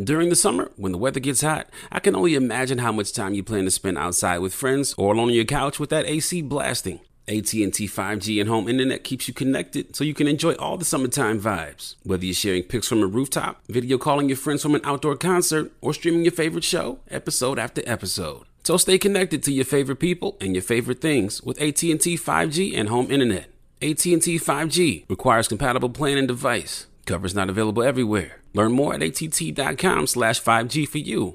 During the summer, when the weather gets hot, I can only imagine how much time you plan to spend outside with friends or alone on your couch with that AC blasting. AT&T 5G and home internet keeps you connected so you can enjoy all the summertime vibes. Whether you're sharing pics from a rooftop, video calling your friends from an outdoor concert, or streaming your favorite show, episode after episode. So stay connected to your favorite people and your favorite things with AT&T 5G and home internet. AT&T 5G requires compatible plan and device. Coverage not available everywhere. Learn more at att.com/5G for you.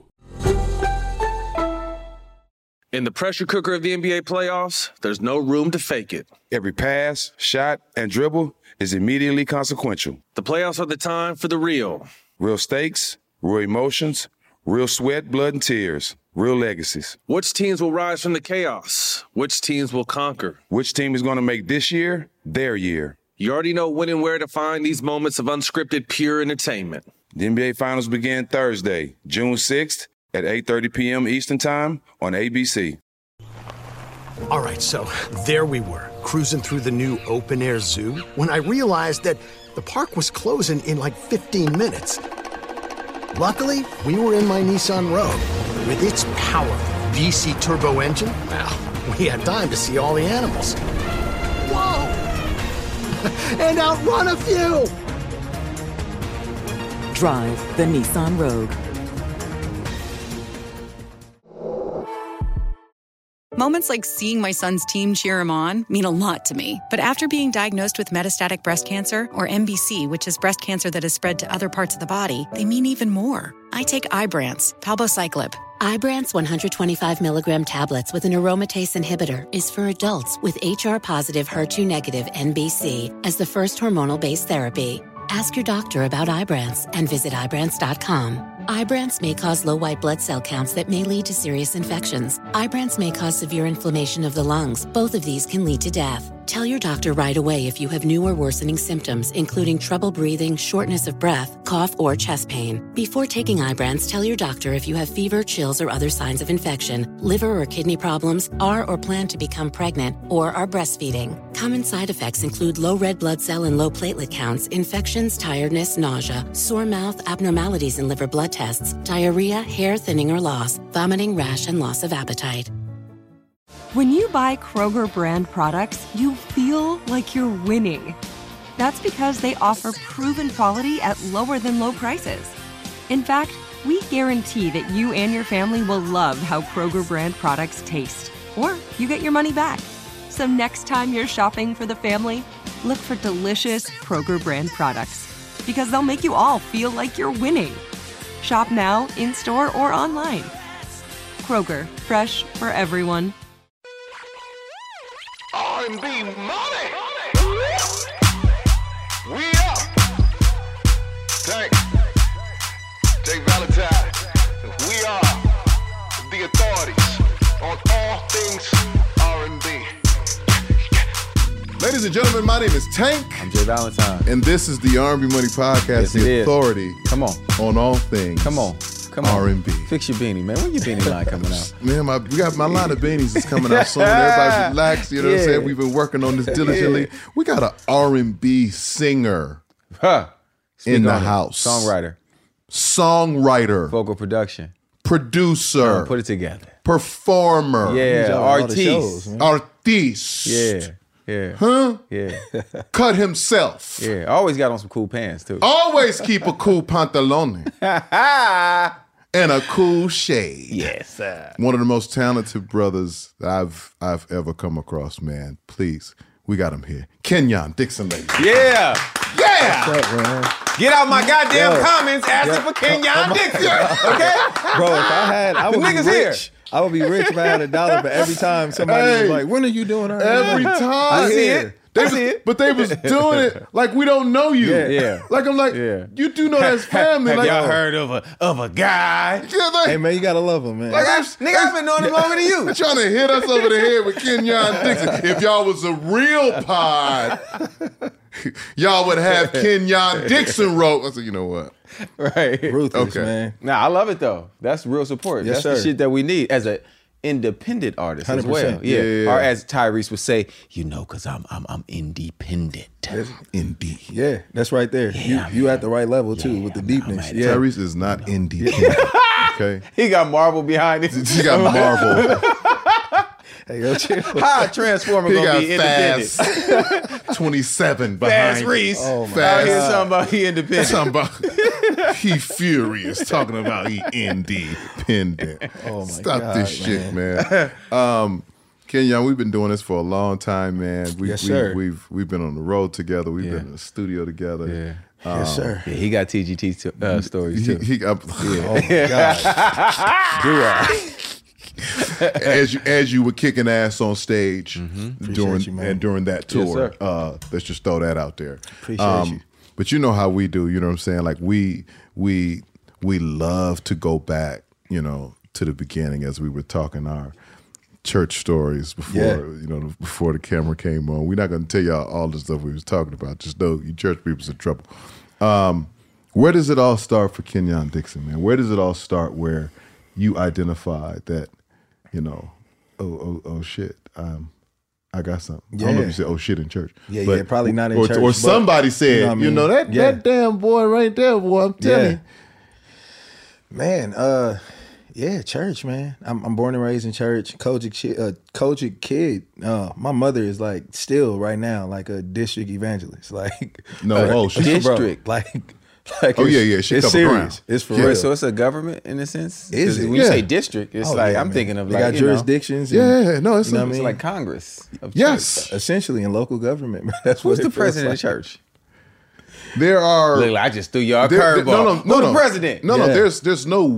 In the pressure cooker of the NBA playoffs, there's no room to fake it. Every pass, shot, and dribble is immediately consequential. The playoffs are the time for the real. Real stakes, real emotions, real sweat, blood, and tears, real legacies. Which teams will rise from the chaos? Which teams will conquer? Which team is going to make this year their year? You already know when and where to find these moments of unscripted, pure entertainment. The NBA Finals begin Thursday, June 6th at 8:30 p.m. Eastern Time on ABC. All right, so there we were, cruising through the new open-air zoo, when I realized that the park was closing in like 15 minutes. Luckily, we were in my Nissan Rogue. With its powerful VC turbo engine, well, we had time to see all the animals. Whoa! And outrun a few! Drive the Nissan Rogue. Moments like seeing my son's team cheer him on mean a lot to me. But after being diagnosed with metastatic breast cancer, or MBC, which is breast cancer that has spread to other parts of the body, they mean even more. I take Ibrance, palbociclib. Ibrance 125 milligram tablets with an aromatase inhibitor is for adults with HR-positive, HER2-negative MBC as the first hormonal-based therapy. Ask your doctor about Ibrance and visit Ibrance.com. Ibrance may cause low white blood cell counts that may lead to serious infections. Ibrance may cause severe inflammation of the lungs. Both of these can lead to death. Tell your doctor right away if you have new or worsening symptoms, including trouble breathing, shortness of breath, cough, or chest pain. Before taking Ibrance, tell your doctor if you have fever, chills, or other signs of infection, liver or kidney problems, are or plan to become pregnant, or are breastfeeding. Common side effects include low red blood cell and low platelet counts, infections, tiredness, nausea, sore mouth, abnormalities in liver blood tests, diarrhea, hair thinning or loss, vomiting, rash, and loss of appetite. When you buy Kroger brand products, you feel like you're winning. That's because they offer proven quality at lower than low prices. In fact, we guarantee that you and your family will love how Kroger brand products taste, or you get your money back. So next time you're shopping for the family, look for delicious Kroger brand products, because they'll make you all feel like you're winning. Shop now, in-store, or online. Kroger, fresh for everyone. R&B money. We up. Jay Valentine. We are the authorities on all things R&B. Ladies and gentlemen, my name is Tank. I'm Jay Valentine. And this is the R&B Money Podcast, yes, the authority Come on. all things R&B. Fix your beanie, man. When your beanie line coming out? Man, we got my line of beanies is coming out soon. Everybody relax, you know what I'm saying? We've been working on this diligently. We got an R&B singer in the house. Songwriter. Vocal production. Producer. Put it together. Performer. Yeah, artiste. Artiste. Yeah. Huh? Yeah. Cut himself. Yeah. Always got on some cool pants, too. Always keep a cool pantalone. And a cool shade. Yes, sir. One of the most talented brothers I've ever come across, man. Please, we got him here. Kenyon Dixon, ladies. Yeah. Yeah. What's up, man? Get out my goddamn comments asking for Kenyon Dixon. Okay? Bro, if I would the niggas be rich. here. I would be rich if I had $1 for every time somebody was like, when are you doing that? Every time. I see it. But they was doing it like we don't know you. Yeah. Like I'm like, you do know that's family. Have like, y'all heard of a guy? Yeah, like, Hey, man, you gotta love him, man. like I've been knowing him longer than you. Trying to hit us over the head with Kenyon Dixon. If y'all was a real pod, y'all would have Kenyon Dixon wrote. I said, you know what? Right. Ruthless, Okay. man. Nah, I love it though. That's real support. Yes, That's the sir. shit that we need as a independent artists as 100%. well. Yeah. Yeah. Or as Tyrese would say, because I'm independent. Indeed. Yeah, that's right there. You at the right level too with the deepness. Yeah. Tyrese is not independent. Okay. He got Marvel behind him. He got Marvel. Hey, yo, chill. How a Transformer He gonna got be independent? Fast 27 behind. Fast Reese. Oh, my Out here God. talking about he independent. Something about he furious talking about he independent. Oh my Stop God, this shit, man. Kenyon, we've been doing this for a long time, man. Yes, sir. We've been on the road together. We've been in the studio together. Yeah. Yes, sir. Yeah, he got TGT stories too. He got, Oh my God. Do I? as you were kicking ass on stage during that tour. Yes, sir. Let's just throw that out there. Appreciate you. But you know how we do. You know what I'm saying? Like we love to go back. To the beginning as we were talking our church stories before the camera came on. We're not going to tell y'all all the stuff we was talking about. Just know you church people's in trouble. Where does it all start for Kenyon Dixon, man? Where does it all start where you identified that, oh shit, I got something. I don't know if you said oh shit in church. Yeah, probably not in church. Or somebody said, you know what I mean? that damn boy right there, boy, I'm telling you. Man, yeah, church, man. I'm born and raised in church. Kojic kid. My mother is like still right now like a district evangelist. Like she's district. Like she it's covered serious. ground. It's for Yeah, real. so it's a government in a sense. Is it? When you say district, it's I'm man. thinking of they like got jurisdictions. it's what I it's mean? like Congress. Of Yes. church. Essentially in local government. That's Who's what the it feels president like. of church? There are. Look, I just threw y'all a there- curveball. no. Who's the president? No. Yeah. There's no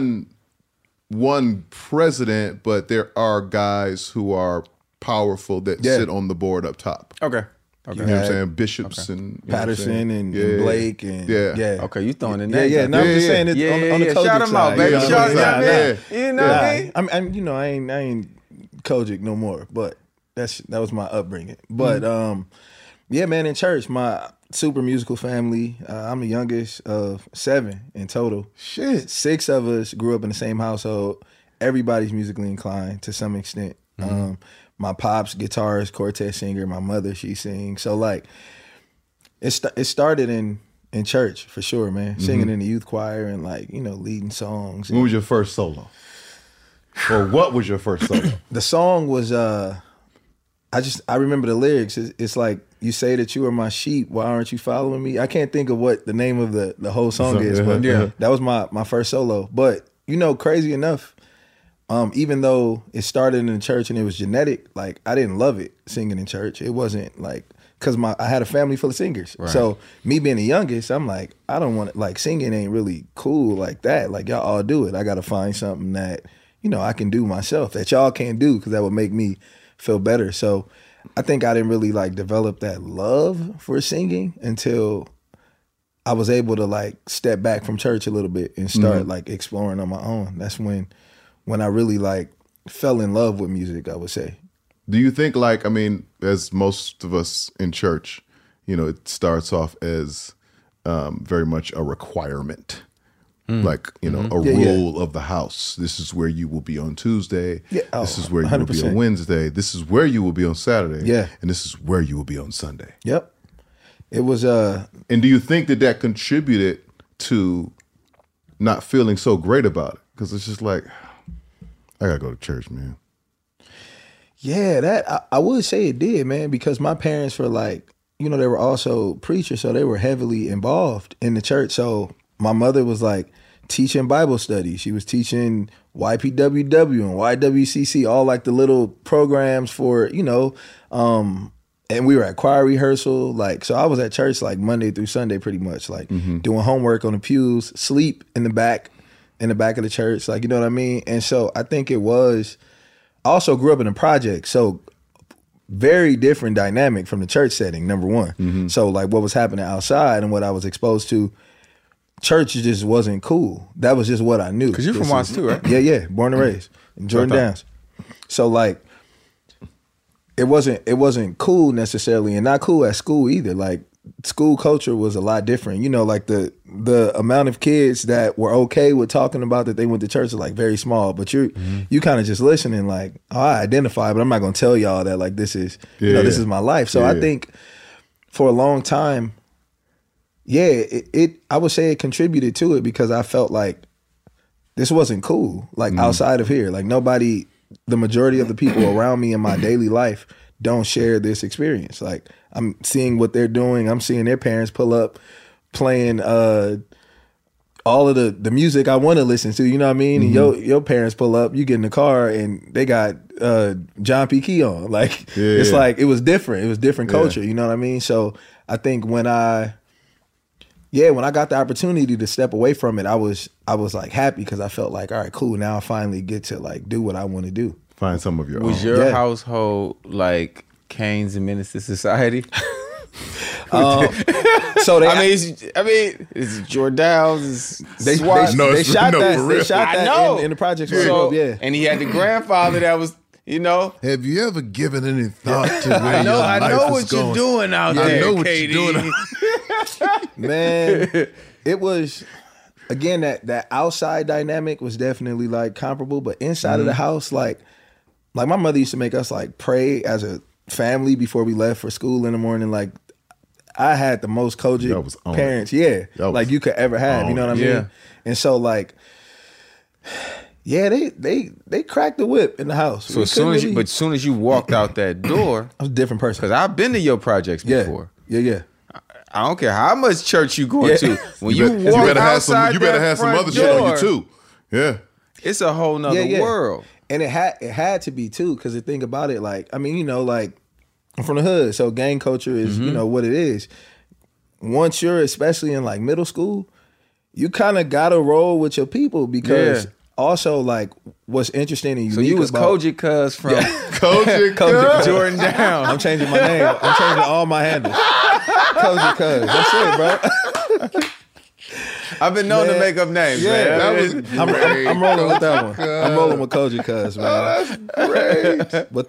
one president, but there are guys who are powerful that sit on the board up top. Okay. You know what I'm saying? Bishops and you know what I'm Patterson saying? and Blake and Okay, you throwing in that. Yeah. No, I'm just saying it's on the Kojic Shout him out, side. baby. You know Shout what him I mean? out, man. You know what I mean? I ain't Kojic no more, but that was my upbringing. But yeah, man, in church, my super musical family. I'm the youngest of 7 in total. Shit. 6 of us grew up in the same household. Everybody's musically inclined to some extent. My pop's guitarist, quartet singer. My mother, she sings. So like, it started in church for sure, man. Singing in the youth choir and like leading songs. When was your first solo? Or what was your first solo? The song was I remember the lyrics. It's like, you say that you are my sheep. Why aren't you following me? I can't think of what the name of the whole song is, but that was my first solo. But crazy enough, even though it started in the church and it was genetic, like I didn't love it singing in church. It wasn't like, because I had a family full of singers. Right. So me being the youngest, I'm like, I don't want it. Like singing ain't really cool like that. Like y'all all do it. I got to find something that, I can do myself that y'all can't do, because that would make me feel better. So I think I didn't really like develop that love for singing until I was able to like step back from church a little bit and start like exploring on my own. That's when I really like fell in love with music, I would say. Do you think as most of us in church, it starts off as very much a requirement. Like, a rule of the house. This is where you will be on Tuesday. Yeah. Oh, this is where you 100%. Will be on Wednesday. This is where you will be on Saturday. Yeah. And this is where you will be on Sunday. Yep. It was And do you think that contributed to not feeling so great about it? Because it's just like, I gotta go to church, man. Yeah, I would say it did, man, because my parents were like, they were also preachers, so they were heavily involved in the church. So my mother was like teaching Bible study. She was teaching YPWW and YWCC, all like the little programs for, and we were at choir rehearsal. Like, so I was at church like Monday through Sunday, pretty much, like doing homework on the pews, sleep in the back of the church. Like, you know what I mean? And so I think it was, I also grew up in a project. So very different dynamic from the church setting, number one. So like what was happening outside and what I was exposed to, church just wasn't cool. That was just what I knew. Because you're from Watts too, right? Yeah. Born and raised in Jordan Downs. So like, it wasn't cool necessarily, and not cool at school either. Like school culture was a lot different. You know, like the amount of kids that were okay with talking about that they went to church is like very small. But you kind of just listening, like, oh, I identify, but I'm not gonna tell y'all that like this is this is my life. So I think for a long time, it I would say it contributed to it because I felt like this wasn't cool. Like outside of here, like nobody, the majority of the people around me in my daily life don't share this experience. Like I'm seeing what they're doing. I'm seeing their parents pull up playing all of the music I want to listen to, you know what I mean? And your parents pull up, you get in the car and they got John P. Key on. Like it's like it was different. It was different culture, you know what I mean? So I think when I got the opportunity to step away from it, I was like happy because I felt like, all right, cool. Now I finally get to like do what I want to do. Find some of your own. Was your household like Cain's and Menace to Society? So they, I mean, it's Jordals. They shot that in the projects. So, and he had the grandfather that was, you know. Have you ever given any thought to where I know what you're doing out there, I know what Katie. you're doing. Man, it was again that outside dynamic was definitely like comparable, but inside of the house, like my mother used to make us like pray as a family before we left for school in the morning. Like I had the most Kojic parents, like you could ever have. You know what I mean? Yeah. And so like, they cracked the whip in the house. So as soon as you walked out that door, I was a different person. Because I've been to your projects before. Yeah. I don't care how much church you going to. When you walk outside you better have some other shit on you too. Yeah. It's a whole nother world. And it had to be too, because the thing about it, like, I mean, you know, like I'm from the hood, so gang culture is, you know, what it is. Once you're especially in like middle school, you kind of gotta roll with your people because also like what's interesting and unique. So you was Kojic Cuz from Kojic Jordan Down. I'm changing my name. I'm changing all my handles. Kojic Cuz. That's it, bro. I've been known to make up names, man. That was I'm rolling with that one. I'm rolling with Kojic Cuz, man. That's great. But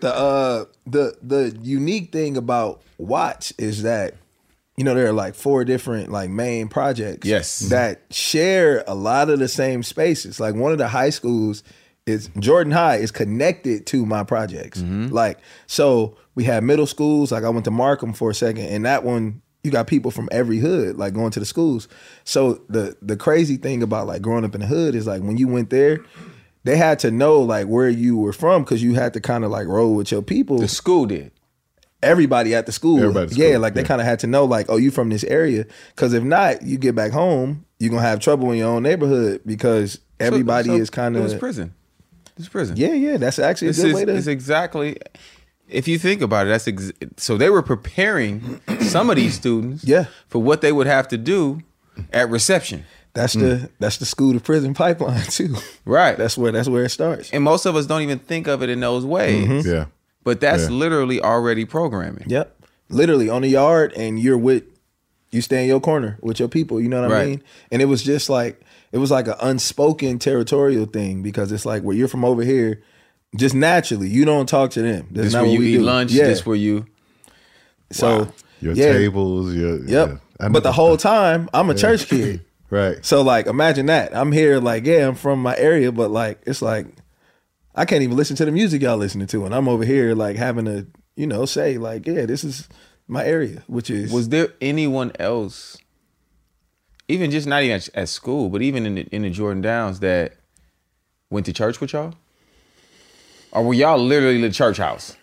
the unique thing about Watch is that, you know, there are like 4 different like main projects that share a lot of the same spaces. Like one of the high schools is Jordan High is connected to my projects. Like, so we had middle schools, like I went to Markham for a second, and that one, you got people from every hood like going to the schools. So the crazy thing about like growing up in the hood is like when you went there, they had to know like where you were from because you had to kind of like roll with your people. The school did. Everybody at the school. They kind of had to know like, oh, you from this area. Because if not, you get back home, you're going to have trouble in your own neighborhood because everybody is kind of... It was prison. It's prison. Yeah. That's actually a good way to... It's exactly... If you think about it, so they were preparing some of these students for what they would have to do at reception. That's the school to prison pipeline too. Right. That's where it starts. And most of us don't even think of it in those ways. Yeah. But that's literally already programming. Yep. Literally on the yard, and you stay in your corner with your people, you know what I mean? And it was just like, it was like an unspoken territorial thing because it's like where you're from over here, just naturally, you don't talk to them. That's not where what you we eat do. lunch, this where you... So, your tables, But the whole time, I'm a church kid. Right. So like, imagine that. I'm here like, I'm from my area, but like, it's like, I can't even listen to the music y'all listening to. And I'm over here like having to, you know, say like, this is my area, which is... Was there anyone else, even just not even at school, but even in the Jordan Downs that went to church with y'all? Or were y'all literally the church house?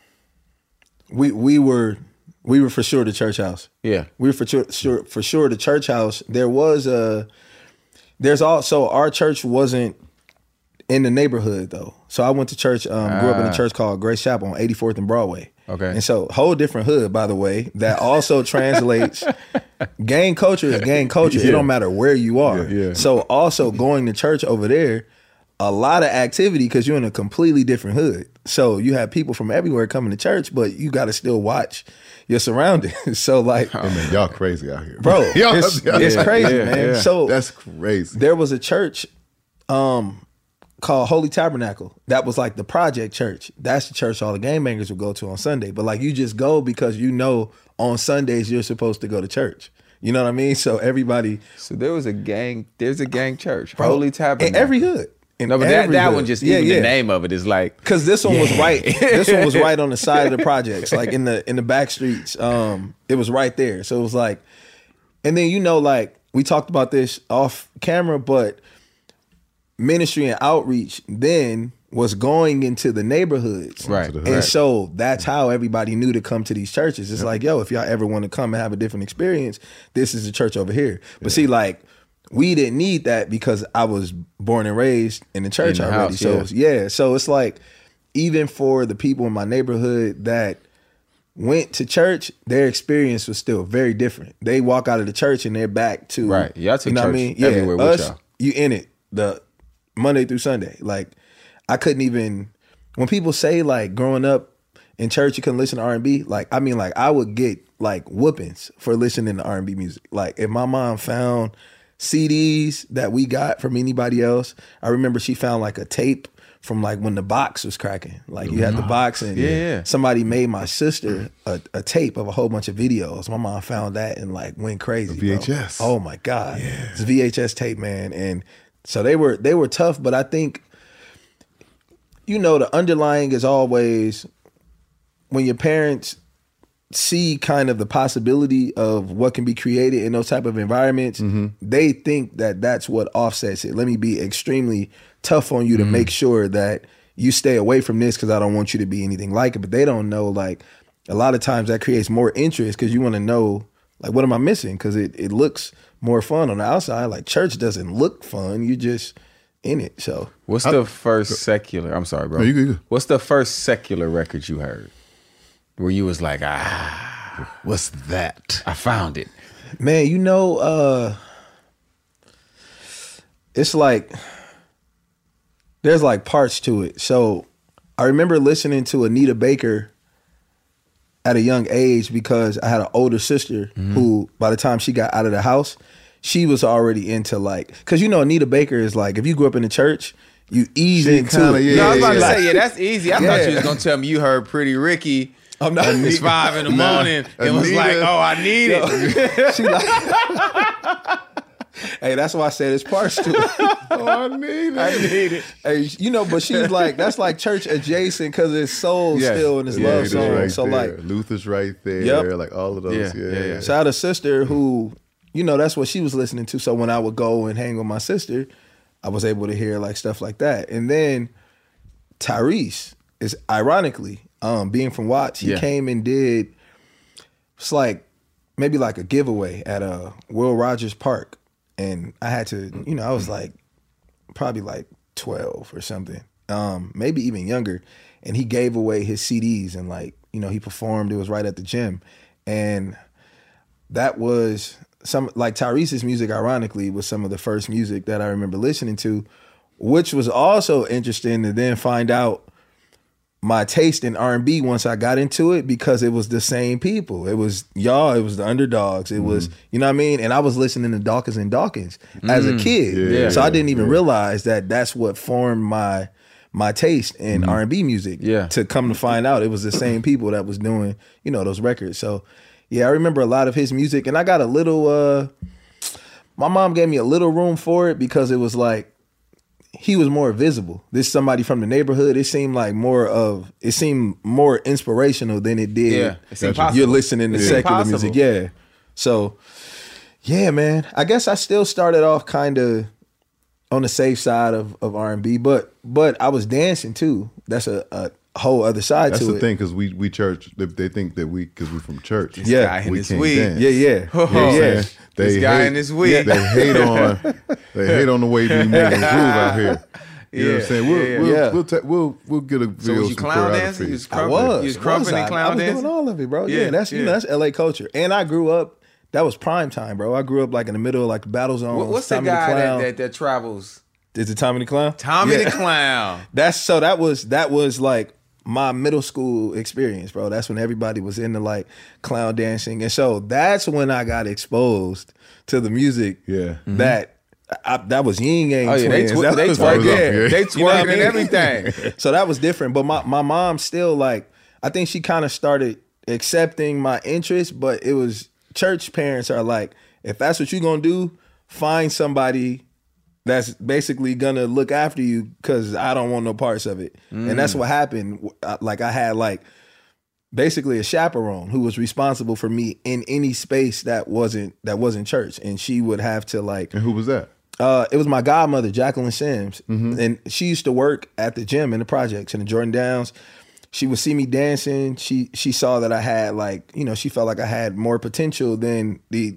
We were for sure the church house. Yeah. We were for sure the church house. There's also, our church wasn't in the neighborhood though. So I went to church, grew up in a church called Grace Chapel on 84th and Broadway. Okay. And so whole different hood, by the way, that also translates gang culture is gang culture. It don't matter where you are. Yeah. So also going to church over there, a lot of activity because you're in a completely different hood. So you have people from everywhere coming to church, but you got to still watch your surroundings. So like, hey man, y'all crazy out here, bro. It's crazy, man. Yeah. So that's crazy. There was a church called Holy Tabernacle. That was like the project church. That's the church all the game bangers would go to on Sunday. But like you just go because you know on Sundays you're supposed to go to church. You know what I mean? So everybody. So there's a gang church. Bro, Holy Tabernacle. In every hood. No, but that one just even the name of it is like, because this one was right. This one was right on the side of the projects, like in the back streets. It was right there. So it was like, and then like we talked about this off camera, but ministry and outreach then was going into the neighborhoods, right? And so that's how everybody knew to come to these churches. It's like, yo, if y'all ever want to come and have a different experience, this is the church over here. But see, like, we didn't need that because I was born and raised in the church in the already. House, So it's like, even for the people in my neighborhood that went to church, their experience was still very different. They walk out of the church and they're back to Y'all took church everywhere with y'all. You in it the Monday through Sunday. Like, I couldn't even, when people say like growing up in church you couldn't listen to R&B, like I mean, like I would get like whoopings for listening to R&B music. Like if my mom found CDs that we got from anybody else. I remember she found like a tape from like when the box was cracking. Like you had the box and somebody made my sister a tape of a whole bunch of videos. My mom found that and like went crazy. A VHS. Bro. Oh my God. Yeah. It's a VHS tape, man. And so they were tough, but I think, the underlying is always when your parents see kind of the possibility of what can be created in those type of environments, they think that that's what offsets it. Let me be extremely tough on you to make sure that you stay away from this because I don't want you to be anything like it. But they don't know, like, a lot of times that creates more interest because you want to know, like, what am I missing? Because it looks more fun on the outside. Like, church doesn't look fun. You just in it. So what's the first secular? I'm sorry, bro. No, you good. What's the first secular record you heard? Where you was like, what's that? I found it. Man, it's like, there's like parts to it. So I remember listening to Anita Baker at a young age because I had an older sister who, by the time she got out of the house, she was already into like, because Anita Baker is like, if you grew up in the church, you ease into it. No, I was about to say, that's easy. I thought you was going to tell me you heard Pretty Ricky. I'm not. It's 5 in the morning. It was like, oh, I need it. She like, hey, that's why I said it's parts to it. Oh, I need it. Hey, but she's like, that's like church adjacent because it's soul still in this love song. Right so there. like Luther's right there. Like all of those. Yeah. So I had a sister who, that's what she was listening to. So when I would go and hang with my sister, I was able to hear like stuff like that. And then Tyrese is ironically, being from Watts, he came and did, it's like maybe like a giveaway at Will Rogers Park. And I had to, I was like probably like 12 or something, maybe even younger. And he gave away his CDs and like, he performed. It was right at the gym. And that was like Tyrese's music, ironically, was some of the first music that I remember listening to, which was also interesting to then find out my taste in R&B once I got into it because it was the same people. It was y'all, it was the Underdogs. It was, you know what I mean? And I was listening to Dawkins and Dawkins as a kid. So I didn't even realize that that's what formed my taste in R&B music. To come to find out, it was the same people that was doing, those records. So yeah, I remember a lot of his music and I got a little, my mom gave me a little room for it because it was like, he was more visible. This is somebody from the neighborhood. It seemed more inspirational than it did. Yeah, it seemed possible. You're listening to secular music. Yeah. So, yeah, man. I guess I still started off kind of on the safe side of R&B, but I was dancing too. That's a whole other side to it. That's the thing, because we church. They think that because we're from church. This guy in his weed. Dance. Yeah. This guy in his weed. They hate on the way we move out here. You know what I'm saying? We'll get a video. So was you clown dancing? You was crumping and clown dancing? I was doing all of it, bro. Yeah, that's LA culture. And I grew up, that was prime time, bro. I grew up like in the middle of like the battle zone. What's the guy that travels? Is it Tommy the Clown? Tommy the Clown. That was like my middle school experience, bro. That's when everybody was into like clown dancing. And so that's when I got exposed to the music that That was Yin Yang Oh yeah, they twins. That was twerking. yeah. They You know what I twerking and mean? everything. So that was different. But my mom still like, I think she kind of started accepting my interest, but it was church parents are like, if that's what you're gonna do, find somebody that's basically gonna look after you because I don't want no parts of it. And that's what happened. Like I had like basically a chaperone who was responsible for me in any space that wasn't church, and she would have to like. And who was that? It was my godmother, Jacqueline Sims, and she used to work at the gym in the projects in the Jordan Downs. She would see me dancing. She saw that I had like, you know, she felt like I had more potential than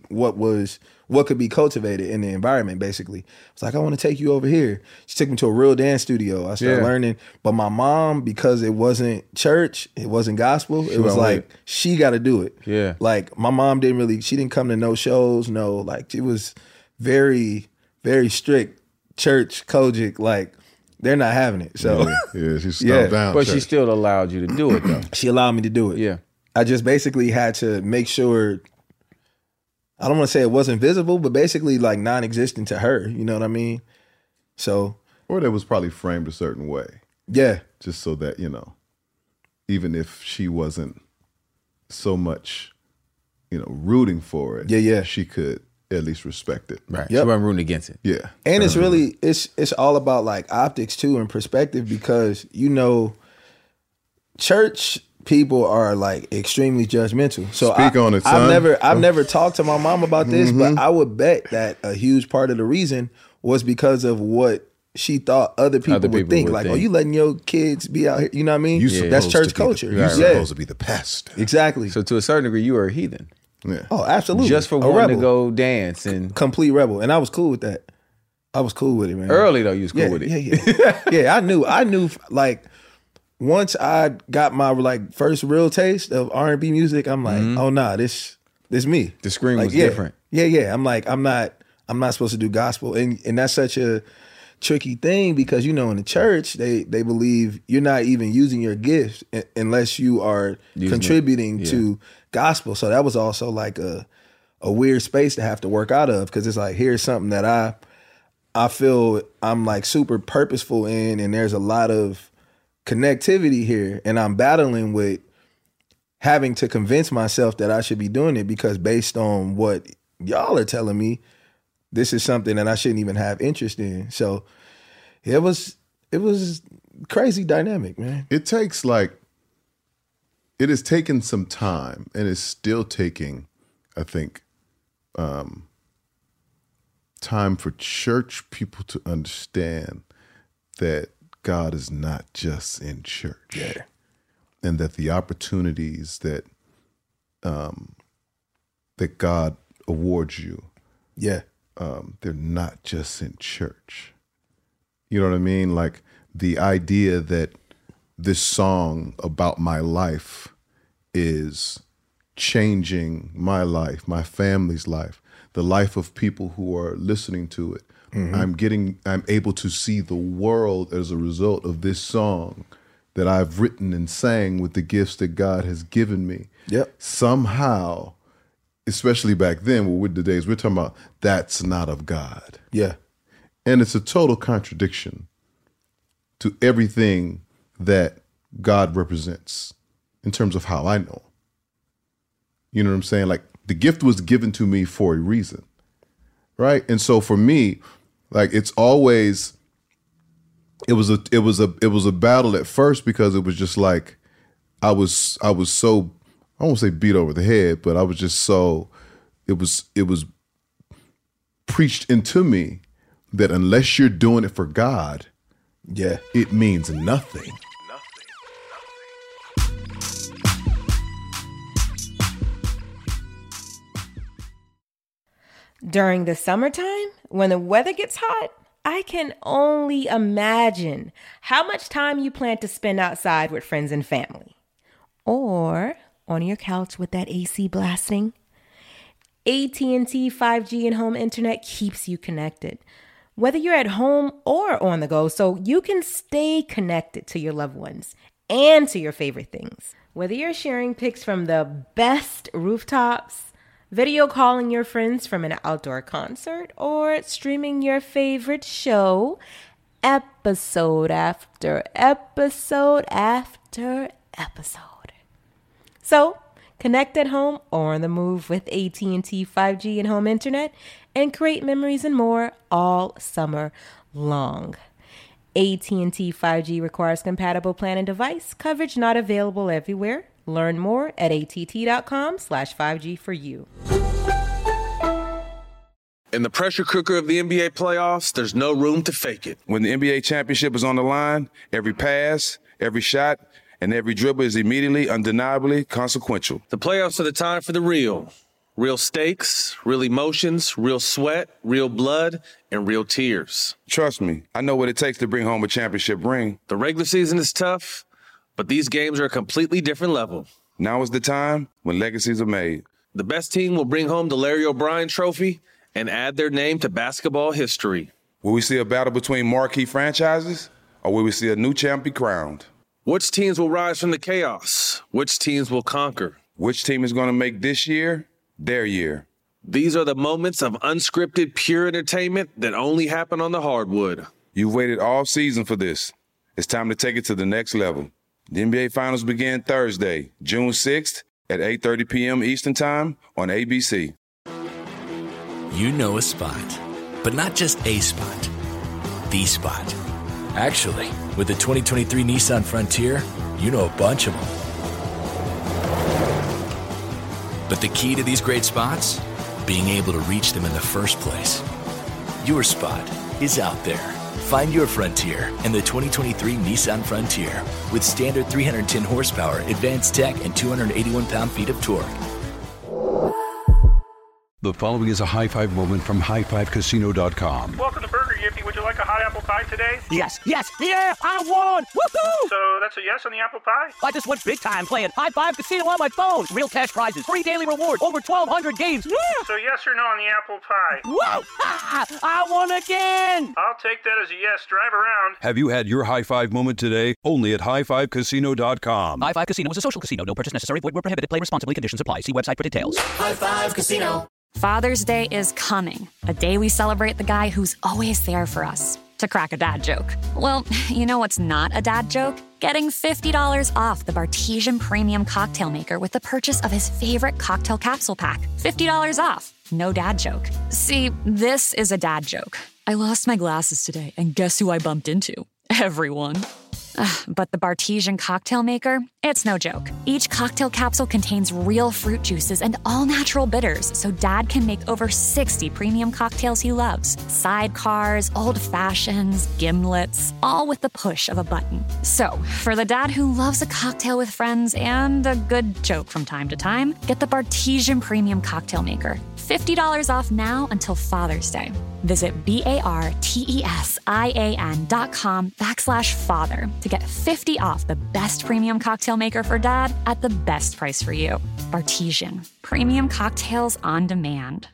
what could be cultivated in the environment. Basically, it's like, I want to take you over here. She took me to a real dance studio. I started learning, but my mom, because it wasn't church, it wasn't gospel. It was like she got to do it. Yeah, like my mom she didn't come to no shows. No, like it was very, very strict church Kojic. Like they're not having it. So she stopped down. But she still allowed you to do it though. She allowed me to do it. Yeah, I just basically had to make sure. I don't want to say it wasn't visible, but basically like non-existent to her. You know what I mean? So, or that was probably framed a certain way. Yeah, just so that, you know, even if she wasn't so much, you know, rooting for it, she could at least respect it. Right. Yep. She wasn't rooting against it. Yeah. And it's really it's all about like optics too and perspective, because you know, church people are like extremely judgmental. So Speak on it, son. I've never talked to my mom about this, but I would bet that a huge part of the reason was because of what she thought other people would think. Like, oh, you letting your kids be out here? You know what I mean? That's church culture. You're supposed to be the pastor. Exactly. So to a certain degree, you were a heathen. Yeah. Oh, absolutely. Just for wanting to go dance and complete rebel, and I was cool with that. I was cool with it, man. Early though, you was cool with it. Yeah. I knew. Like once I got my like first real taste of R&B music, I'm like, oh nah, this me. The scream like, was different. Yeah. I'm like, I'm not supposed to do gospel, and that's such a tricky thing because, you know, in the church they believe you're not even using your gifts unless you are contributing to gospel. So that was also like a weird space to have to work out of, because it's like, here's something that I feel I'm like super purposeful in, and there's a lot of connectivity here, and I'm battling with having to convince myself that I should be doing it, because based on what y'all are telling me, this is something that I shouldn't even have interest in. So it was crazy dynamic, man. It has taken some time, and it's still taking, I think, time for church people to understand that God is not just in church. Yeah. And that the opportunities that that God awards you, they're not just in church. You know what I mean? Like the idea that this song about my life is changing my life, my family's life, the life of people who are listening to it. I'm able to see the world as a result of this song that I've written and sang with the gifts that God has given me. Yep. Somehow, especially back then, with the days we're talking about, that's not of God. Yeah. And it's a total contradiction to everything that God represents in terms of how I know. You know what I'm saying? Like the gift was given to me for a reason, right? And so for me, like it's always, it was a battle at first, because it was just like I was so, I won't say beat over the head, but I was just so, it was preached into me that unless you're doing it for God, it means nothing. During the summertime, when the weather gets hot, I can only imagine how much time you plan to spend outside with friends and family. Or on your couch with that AC blasting. AT&T 5G and home internet keeps you connected, whether you're at home or on the go, so you can stay connected to your loved ones and to your favorite things. Whether you're sharing pics from the best rooftops, video calling your friends from an outdoor concert, or streaming your favorite show episode after episode after episode. So, connect at home or on the move with AT&T 5G and home internet and create memories and more all summer long. AT&T 5G requires compatible plan and device. Coverage not available everywhere. Learn more at att.com/5G for you. In the pressure cooker of the NBA playoffs, there's no room to fake it. When the NBA championship is on the line, every pass, every shot, and every dribble is immediately, undeniably consequential. The playoffs are the time for the real. Real stakes, real emotions, real sweat, real blood, and real tears. Trust me, I know what it takes to bring home a championship ring. The regular season is tough, but these games are a completely different level. Now is the time when legacies are made. The best team will bring home the Larry O'Brien Trophy and add their name to basketball history. Will we see a battle between marquee franchises, or will we see a new champ be crowned? Which teams will rise from the chaos? Which teams will conquer? Which team is going to make this year their year? These are the moments of unscripted, pure entertainment that only happen on the hardwood. You've waited all season for this. It's time to take it to the next level. The NBA Finals begin Thursday, June 6th at 8:30 p.m. Eastern Time on ABC. You know a spot, but not just a spot, the spot. Actually, with the 2023 Nissan Frontier, you know a bunch of them. But the key to these great spots? Being able to reach them in the first place. Your spot is out there. Find your Frontier in the 2023 Nissan Frontier with standard 310 horsepower, advanced tech, and 281 pound-feet of torque. The following is a high-five moment from highfivecasino.com. Welcome to Burger Yippee. Would you like a hot apple pie today? Yes, yes, yeah, I won! Woohoo! So that's a yes on the apple pie? I just went big time playing High Five Casino on my phone. Real cash prizes, free daily rewards, over 1,200 games. Yeah! So yes or no on the apple pie? Whoa! I won again! I'll take that as a yes. Drive around. Have you had your high-five moment today? Only at highfivecasino.com. High Five Casino is a social casino. No purchase necessary. Void where prohibited. Play responsibly. Conditions apply. See website for details. High Five Casino. Father's Day is coming, a day we celebrate the guy who's always there for us. To crack a dad joke. Well, you know what's not a dad joke? Getting $50 off the Bartesian Premium Cocktail Maker with the purchase of his favorite cocktail capsule pack. $50 off. No dad joke. See, this is a dad joke. I lost my glasses today, and guess who I bumped into? Everyone. But the Bartesian Cocktail Maker, it's no joke. Each cocktail capsule contains real fruit juices and all-natural bitters, so Dad can make over 60 premium cocktails he loves. Sidecars, old fashions, gimlets, all with the push of a button. So, for the dad who loves a cocktail with friends and a good joke from time to time, get the Bartesian Premium Cocktail Maker. $50 off now until Father's Day. Visit BARTESIAN.com/father to get 50 off the best premium cocktail maker for dad at the best price for you. Bartesian. Premium cocktails on demand.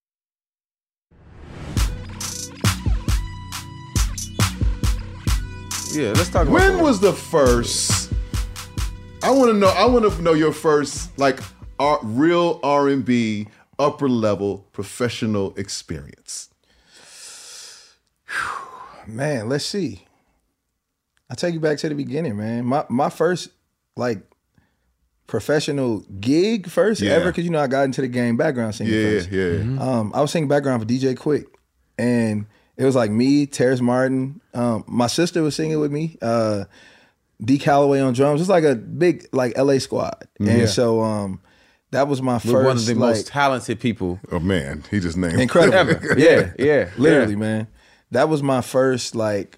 Yeah, let's talk about when was the first I want to know your first real R&B upper level professional experience. Man, let's see. I'll take you back to the beginning, man. My first professional gig ever, because I got into the game background singing first. I was singing background for DJ Quick, and it was me, Terrace Martin. My sister was singing with me. D. Calloway on drums. It's like a big LA squad, and so that was my first. One of the most talented people. Oh man, he just named incredible. Ever. Yeah, literally, man. That was my first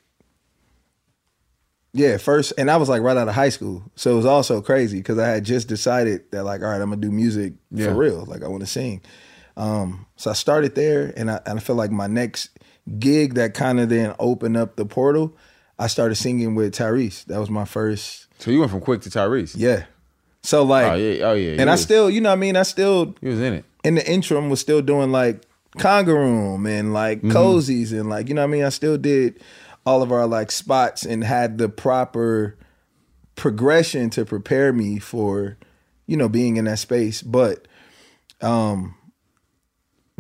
first, and I was right out of high school, so it was also crazy because I had just decided that all right, I'm gonna do music for real. I want to sing. So I started there, and I feel like my next gig that kind of then opened up the portal. I started singing with Tyrese. That was my first. So you went from Quick to Tyrese? Yeah. So and I still, I still. He was in it. In the interim, was still doing Conga Room and Cozies and I still did all of our spots and had the proper progression to prepare me for, being in that space. But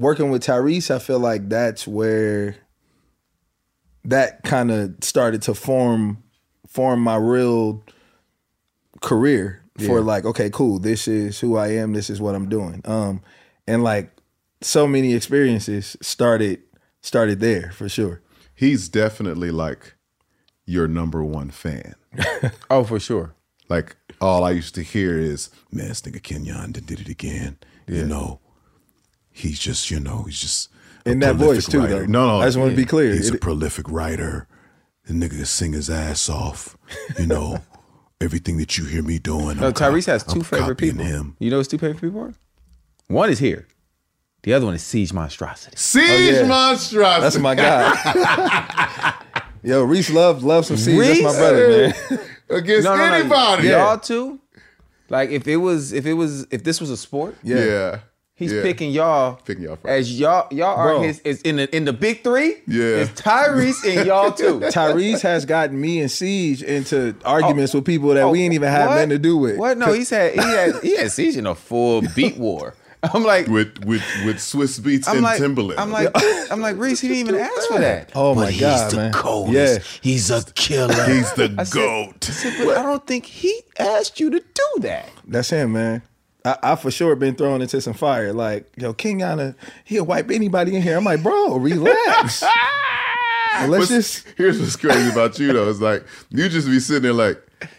working with Tyrese, I feel like that's where that kind of started to form my real career for like, okay, cool, this is who I am, this is what I'm doing. And like so many experiences started there for sure. He's definitely like your number one fan. Oh, for sure. Like all I used to hear is, man, this nigga Kenyon did it again. Yeah. You know, he's just in that voice too, writer. though. No, I just want to be clear. He's a prolific writer. The nigga can sing his ass off. You know, everything that you hear me doing. No, Tyrese has two favorite people. Him. You know his two favorite people are? One is here. The other one is Siege Monstrosity. Siege Monstrosity. That's my guy. Yo, Reese loves some Siege. That's my brother, man. Against anybody. Y'all two. Like if this was a sport, he's picking y'all as y'all are his is in the big three. Yeah, it's Tyrese and y'all two. Tyrese has gotten me and Siege into arguments with people that we ain't even have nothing to do with. What? No, he had Siege in a full beat war. I'm like with Swiss Beats and Timberland. I'm like Reese, he didn't even ask for that. Oh my God, man! He's the coldest. Yeah. He's a killer. He's the GOAT. But I don't think he asked you to do that. That's him, man. I for sure been thrown into some fire. Like, yo, Kenyon, he'll wipe anybody in here. I'm like, bro, relax. Here's what's crazy about you though. It's like you just be sitting there like,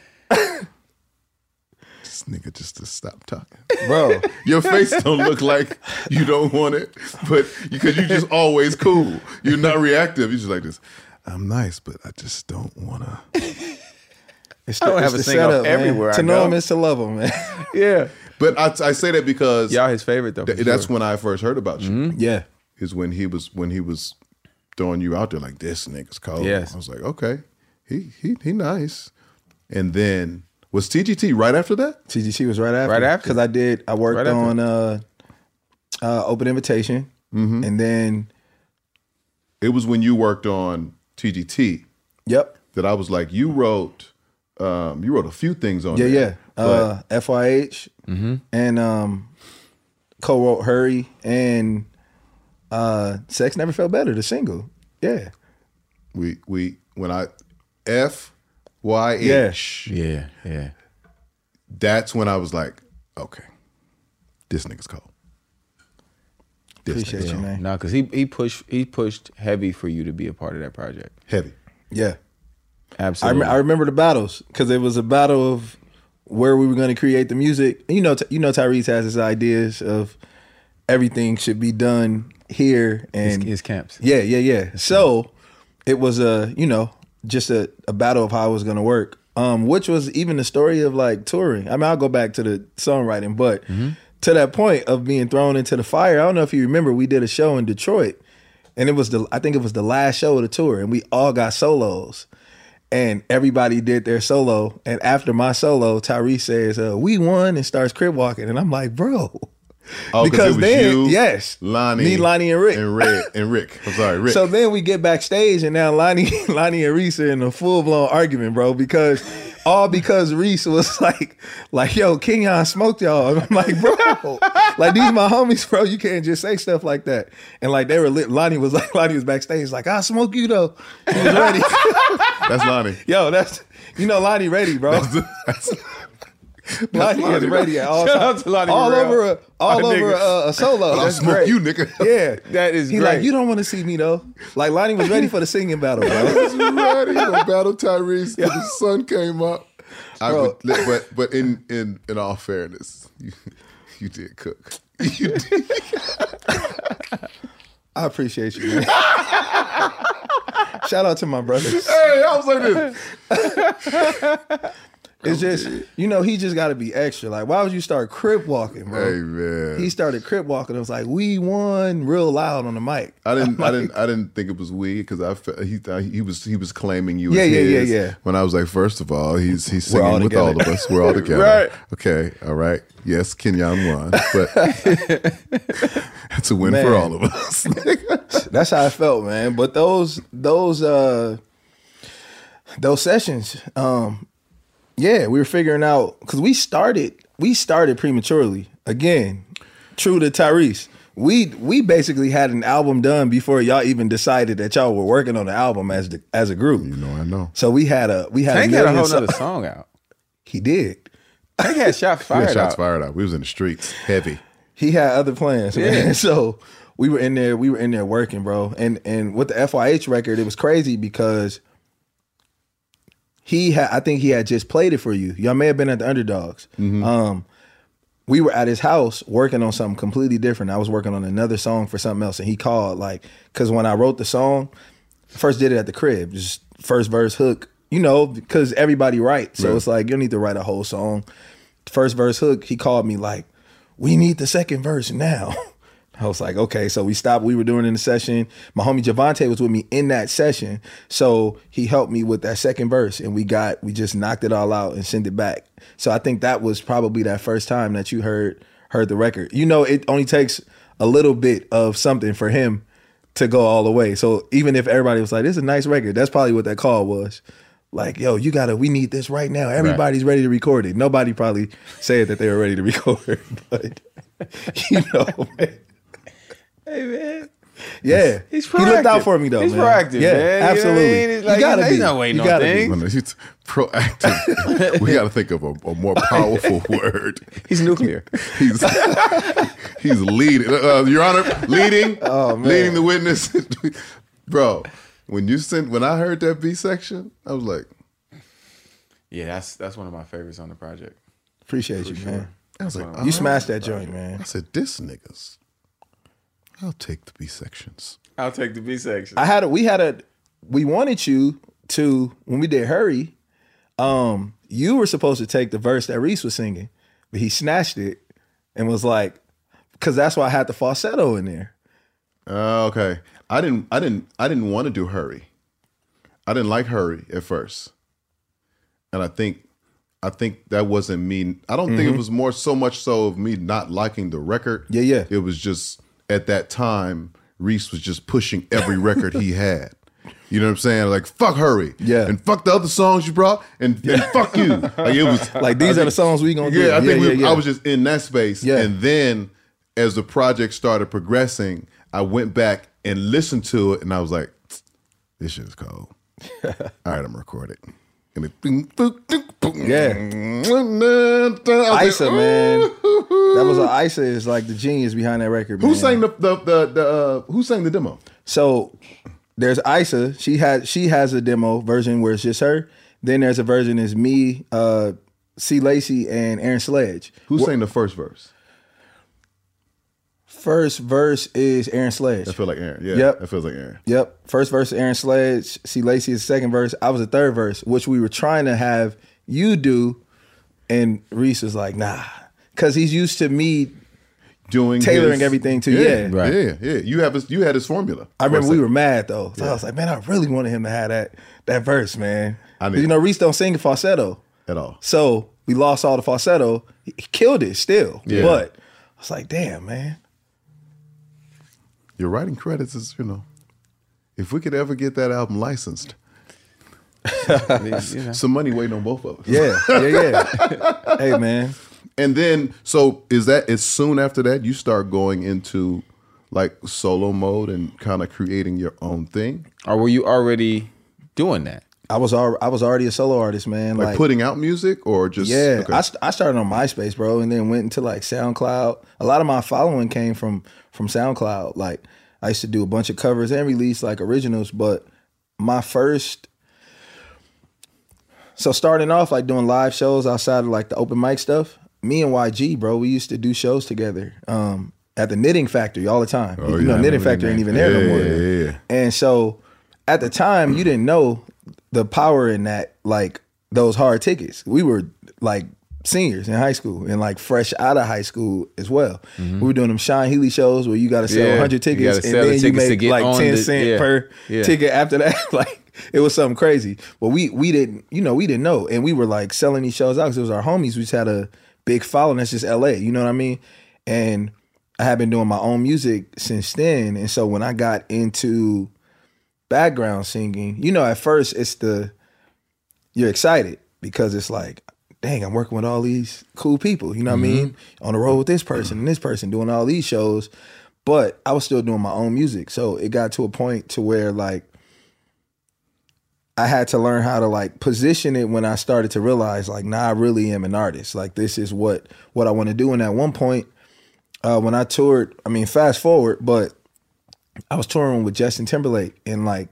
this nigga just to stop talking, bro. Your face don't look like you don't want it, but because you just always cool. You're not reactive. You're just like this. I'm nice, but I just don't wanna. I don't have a sing up everywhere. To know him is to love him, man. Yeah. But I say that because y'all his favorite though. That's when I first heard about you. Mm-hmm. Yeah, is when he was throwing you out there like this nigga's cold. Yes. I was like, okay, he nice. And then was TGT right after that? TGT was right after. Because I worked on Open Invitation, and then it was when you worked on TGT. Yep. That I was like, you wrote a few things on there. Yeah. FYH and co-wrote Hurry and Sex Never Felt Better, the single. Yeah. When I FYH. Yeah. That's when I was like, okay, this nigga's cold. Appreciate you, man. No, because he pushed heavy for you to be a part of that project. Heavy. Yeah. Absolutely. I remember the battles because it was a battle of where we were going to create the music. And you know, Tyrese has his ideas of everything should be done here and his camps. Yeah. So it was just a battle of how it was going to work. Which was even the story of like touring. I mean, I'll go back to the songwriting, but to that point of being thrown into the fire. I don't know if you remember, we did a show in Detroit, and I think it was the last show of the tour, and we all got solos. And everybody did their solo. And after my solo, Tyrese says, we won, and starts crib walking. And I'm like, bro. Oh, because then, you, yes. Lonnie. Me, Lonnie, and Rick. And Rick. I'm sorry, Rick. So then we get backstage, and now Lonnie and Reese are in a full-blown argument, bro, because Reese was like, yo, Kenyon smoked y'all. And I'm like, bro, like, these my homies, bro. You can't just say stuff like that. And like, they were lit. Lonnie was backstage, like, I'll smoke you, though. He was ready. That's Lonnie. Yo, Lonnie ready, bro. Lonnie is ready at all times. All over a solo. I'll smoke great. you, nigga. Yeah. That is great. Like, you don't want to see me, though. Like, Lonnie was ready for the singing battle, bro. He was ready to battle Tyrese because the sun came up. But in all fairness, you did cook. You did. I appreciate you, man. Shout out to my brothers. Hey, I was like this. It's just, he just got to be extra. Like, why would you start crip walking, bro? Hey, man. He started crip walking. It was like, we won real loud on the mic. I didn't think it was we because he was claiming you as his. Yeah. When I was like, first of all, he's singing with all of us. We're all together. Right. Okay. All right. Yes, Kenyon won, but it's a win for all of us. That's how I felt, man. But those sessions, yeah, we were figuring out because we started prematurely. Again, true to Tyrese. we basically had an album done before y'all even decided that y'all were working on the album as a group. I know. So we had a Tank had a whole other song out. He did. Tank had shots fired out. Shots fired out. We was in the streets, heavy. He had other plans, man. So we were in there working, bro. And with the FYH record, it was crazy because I think he had just played it for you. Y'all may have been at the Underdogs. We were at his house working on something completely different. I was working on another song for something else, and he called, like, because when I wrote the song, first did it at the crib, just first verse, hook, because everybody writes. So it's like, you don't need to write a whole song. First verse, hook, he called me like, we need the second verse now. I was like, okay. So we stopped. We were doing it in the session. My homie Javante was with me in that session. So he helped me with that second verse, and we just knocked it all out and sent it back. So I think that was probably that first time that you heard the record. It only takes a little bit of something for him to go all the way. So even if everybody was like, this is a nice record, that's probably what that call was. Like, yo, we need this right now. Everybody's ready to record it. Nobody probably said that they were ready to record, but man. Hey, man. Yeah. He's proactive. He looked out for me, though, He's man. proactive, yeah, man. Absolutely. He's like, you gotta be. He's not waiting on things. He's proactive. We got to think of a more powerful word. He's nuclear. He's leading. Your Honor, leading. Oh, man. Leading the witness. Bro, when I heard that B section, I was like, yeah, that's one of my favorites on the project. Appreciate you, man. I was like, you smashed that joint, man. I said, this niggas. I'll take the B sections. I'll take the B section. We wanted you to, when we did Hurry, you were supposed to take the verse that Reese was singing, but he snatched it and was like, because that's why I had the falsetto in there. Okay. I didn't want to do Hurry. I didn't like Hurry at first. And I think that wasn't me. I don't think it was so much so of me not liking the record. Yeah. It was just at that time, Reese was just pushing every record he had. You know what I'm saying? Like, fuck Hurry. Yeah. And fuck the other songs you brought and fuck you. Like, it was like, these are the songs we gonna do. Yeah, I think I was just in that space. Yeah. And then as the project started progressing, I went back and listened to it and I was like, this shit is cold. All right, I'm gonna record it. And yeah. Isa, man. That was Isa is like the genius behind that record, man. Who sang who sang the demo? So there's Isa. She has a demo version where it's just her. Then there's a version is me, C. Lacey, and Aaron Sledge. Who sang the first verse? First verse is Aaron Sledge. I feel like Aaron. Yeah. Yep. That feels like Aaron. Yep. First verse is Aaron Sledge. C. Lacey is the second verse. I was the third verse, which we were trying to have you do. And Reese was like, nah. Because he's used to me tailoring everything to Yeah. You had his formula. I remember we were mad though. So I was like, man, I really wanted him to have that verse, man. Reese don't sing falsetto at all. So we lost all the falsetto. He killed it still. Yeah. But I was like, damn, man. Your writing credits is, if we could ever get that album licensed, some money waiting on both of us. Yeah. Hey, man. And then, so it's soon after that you start going into like solo mode and kind of creating your own thing? Or were you already doing that? I was already a solo artist, man. Like putting out music or just... Yeah, okay. I started on MySpace, bro, and then went into like SoundCloud. A lot of my following came from SoundCloud. Like I used to do a bunch of covers and release like originals, but my first... So starting off like doing live shows outside of like the open mic stuff, me and YG, bro, we used to do shows together at the Knitting Factory all the time. Oh, Knitting Factory ain't even there no more. Yeah. And so at the time, you didn't know the power in that, like those hard tickets. We were like seniors in high school and like fresh out of high school as well. Mm-hmm. We were doing them Sean Healy shows where you got to sell 100 tickets and then you make like 10 cents per ticket after that. Like it was something crazy. But we didn't know. And we were like selling these shows out because it was our homies. We just had a big following. That's just LA. You know what I mean? And I had been doing my own music since then. And so when I got into background singing, at first you're excited because it's like, dang, I'm working with all these cool people, you know what I mean? On the road with this person and this person doing all these shows. But I was still doing my own music. So it got to a point to where like I had to learn how to like position it when I started to realize like, nah, I really am an artist. Like this is what I want to do. And at one point, when I toured, I mean, fast forward, but I was touring with Justin Timberlake in like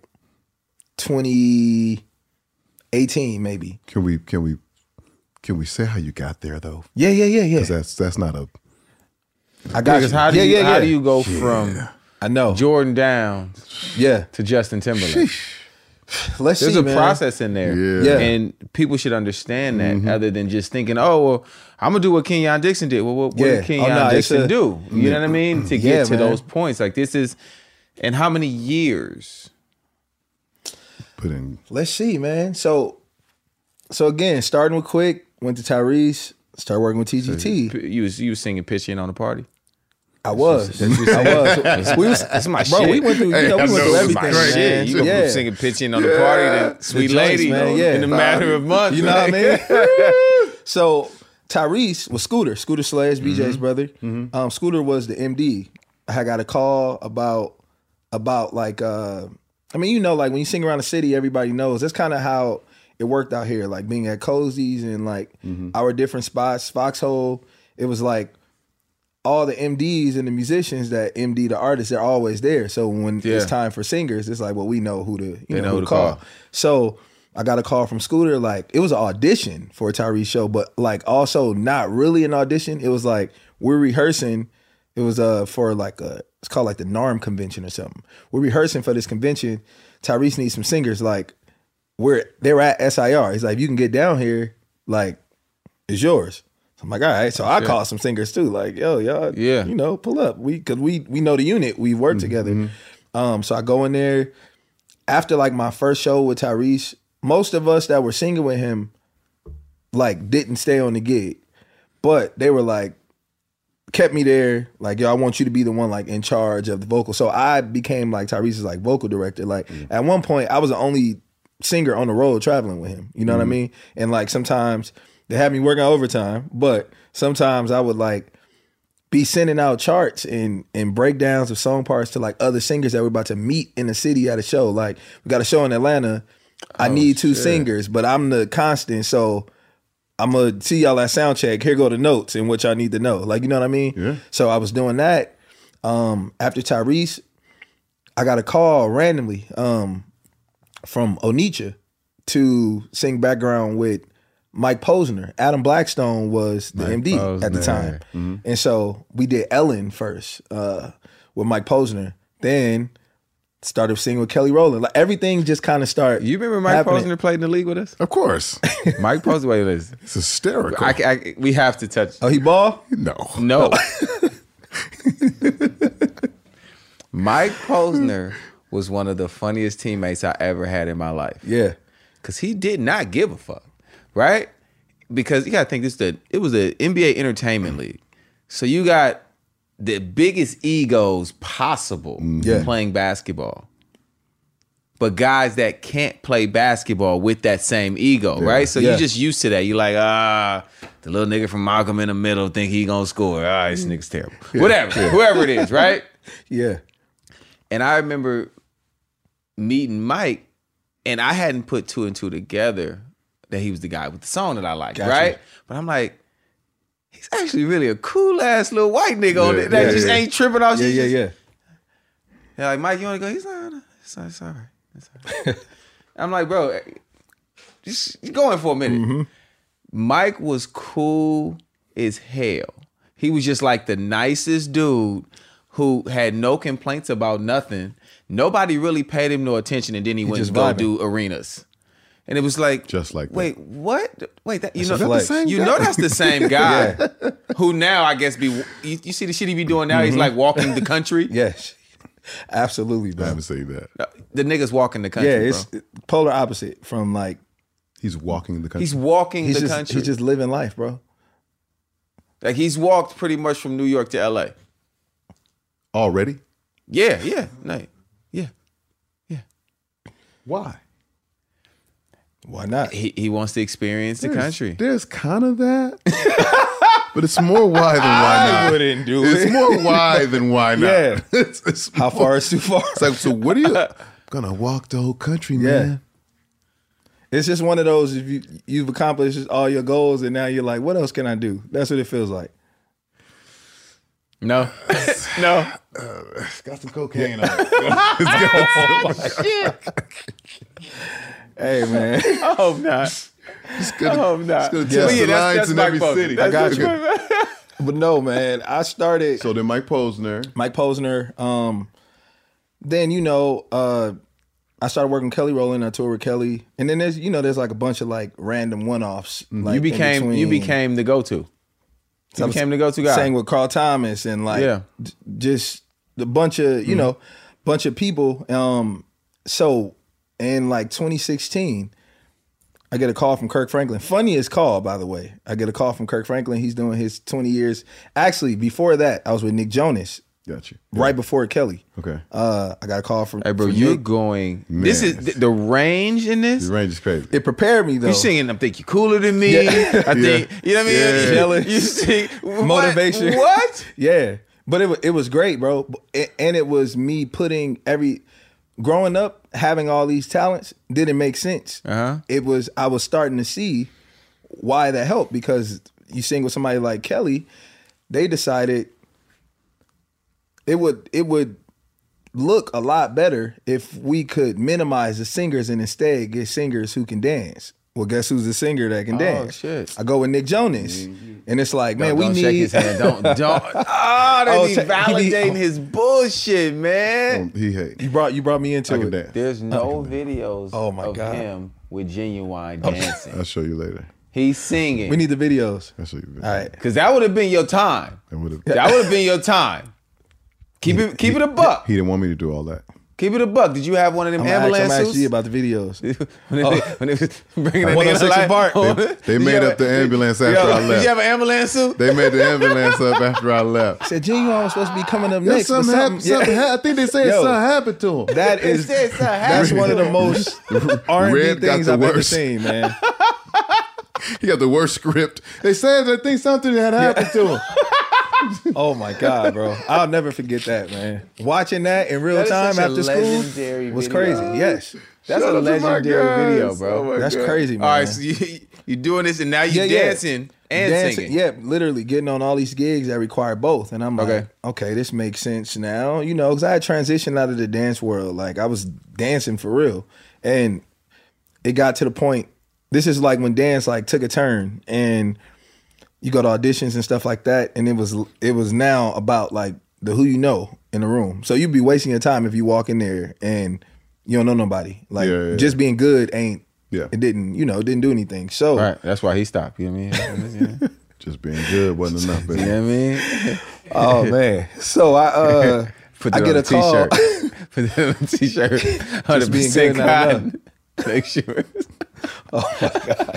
2018, maybe. Can we say how you got there though? Yeah. Because that's not a. I got you. How do you go from I know Jordan Downs to Justin Timberlake? Let's There's see, a man. process in there. Yeah. And people should understand that other than just thinking, oh, well, I'm going to do what Kenyon Dixon did. Well, what did Kenyon Dixon do? You know what I mean? To get to those points. Like this is, and how many years? Let's see, man. So again, starting with Quick, went to Tyrese, started working with TGT. So you was singing Pitching on the Party? I was. That's my bro, shit. we went through, we went through everything, man. You go from singing Pitching on the Party to Sweet Lady in a matter of months. You know what I mean? So Tyrese was Scooter Sledge, BJ's brother. Scooter was the MD. I got a call about like, I mean, you know, like when you sing around the city, everybody knows. That's kind of how it worked out here. Like being at Cozy's and like our different spots, Foxhole. It was like all the MDs and the musicians that MD the artists, they're always there. So when it's time for singers, it's like, well, we know who to who to call. So I got a call from Scooter. Like it was an audition for a Tyrese show, but like also not really an audition. It was like we're rehearsing. It was for like it's called like the NARM convention or something. We're rehearsing for this convention. Tyrese needs some singers. Like they were at SIR. He's like, if you can get down here, like it's yours. I'm like, all right. So I call some singers too. Like, yo, y'all, you know, pull up. Cause we know the unit. We've worked together. So I go in there. After like my first show with Tyrese, most of us that were singing with him like didn't stay on the gig. But they were like, kept me there. Like, yo, I want you to be the one like in charge of the vocal. So I became like Tyrese's like vocal director. Like at one point I was the only singer on the road traveling with him. You know what I mean? And like sometimes they had me working overtime, but sometimes I would like be sending out charts and breakdowns of song parts to like other singers that we're about to meet in the city at a show. Like we got a show in Atlanta. I need two singers, but I'm the constant. So I'm going to see y'all at sound check. Here go the notes and what y'all need to know. Like, you know what I mean? Yeah. So I was doing that. After Tyrese, I got a call randomly from Onitsha to sing background with Mike Posner. Adam Blackstone was the MD at the time. And so we did Ellen first with Mike Posner. Then started singing with Kelly Rowland. Like everything just kind of started. You remember Mike Posner played in the league with us? Of course. Mike Posner, wait, listen. It's hysterical. We have to touch. Oh, he ball? No. Mike Posner was one of the funniest teammates I ever had in my life. Yeah. Because he did not give a fuck, right? Because you got to think it was the NBA Entertainment League. So you got the biggest egos possible playing basketball. But guys that can't play basketball with that same ego, right? So you're just used to that. You're like, the little nigga from Malcolm in the Middle think he gonna score. This nigga's terrible. Whatever, whoever it is, right? Yeah. And I remember meeting Mike, and I hadn't put two and two together that he was the guy with the song that I liked, right? But I'm like, he's actually really a cool ass little white nigga on it that just ain't tripping off. Yeah. They're like, Mike, you want to go? He's like, it's all right. It's all right. I'm like, bro, just go in for a minute. Mike was cool as hell. He was just like the nicest dude who had no complaints about nothing. Nobody really paid him no attention, and then he went to go do arenas. And it was like, just like wait, that. what? Wait, that's the same guy who now I guess you see the shit he be doing now. He's like walking the country. Yes, absolutely, bro. I haven't seen that. The nigga's walking the country. Yeah, it's polar opposite from like he's walking the country. He's walking the country. He's just living life, bro. Like he's walked pretty much from New York to LA. Already? Yeah. Why? Why not? He wants to experience the country. There's kind of that. But it's more why than why not. I wouldn't do it. It's more why than why not. Yeah. It's How far is too far? It's like, so what are you gonna walk the whole country, man? It's just one of those, if you've accomplished all your goals and now you're like, what else can I do? That's what it feels like. No. No. It's got some cocaine on Oh, shit. Hey, man. I hope not. I hope not. It's gonna test the lines in every Mike city. Posner. I got That's you. But no, man, I started. So then Mike Posner. Then, I started working with Kelly Rowland. I toured with Kelly. And then there's like a bunch of like random one-offs. Like you became the go-to. You became the go-to guy. Sang with Carl Thomas and like just a bunch of, bunch of people. So in like 2016, I get a call from Kirk Franklin. Funniest call, by the way. I get a call from Kirk Franklin. He's doing his 20 years. Actually, before that, I was with Nick Jonas. Got you. Right before Kelly. Okay. I got a call from. Hey, bro, from you're Nick. going. Man. This is the range in this. The range is crazy. It prepared me though. You singing, I think you're cooler than me. I think, you know what I mean? Yeah. Jealous. You sing, Motivation. What? Yeah. But it was great, bro. And it was me putting growing up, having all these talents didn't make sense. I was starting to see why that helped, because you sing with somebody like Kelly, they decided it would look a lot better if we could minimize the singers and instead get singers who can dance. Well, guess who's the singer that can dance? Oh, shit. I go with Nick Jonas. And it's like, man, we don't need... shake his hand. Don't. They be validating his bullshit, man. He hate. You brought me into it. Dance. There's no videos of God. him with Genuine dancing. I'll show you later. He's singing. We need the videos. I'll show you. All right. Because that would have been your time. That would have been your time. Keep it a buck. He didn't want me to do all that. Keep it a buck. Did you have one of them ambulance I'm suits? actually about the videos. when they was bringing that 106 nigga Park. to life. They made up the ambulance after I left. Did you have an ambulance suit? They made the ambulance up after I left. Said Genuine was supposed to be coming up next. Something happened. I think they said something happened to him. That's one of the most R&B Red got things the I've ever worst. seen, man. He got the worst script. They said that something had happened to him. Oh my God, bro. I'll never forget that, man. Watching that in real time after school was crazy. Yes. That's a legendary video, bro. That's crazy, man. All right, so you're doing this and now you're dancing and singing. Yeah, literally getting on all these gigs that require both. And I'm like, okay, this makes sense now. Because I had transitioned out of the dance world. Like, I was dancing for real. And it got to the point, this is like when dance like took a turn and you go to auditions and stuff like that, and it was now about like the who you know in the room. So you'd be wasting your time if you walk in there and you don't know nobody. Like just being good ain't. Yeah. It didn't do anything. So that's why he stopped. You know what I mean? Just being good wasn't enough. Baby. You know what I mean? Oh man. So I get a call. Put that on a t-shirt. 100% cotton. Make sure. Oh my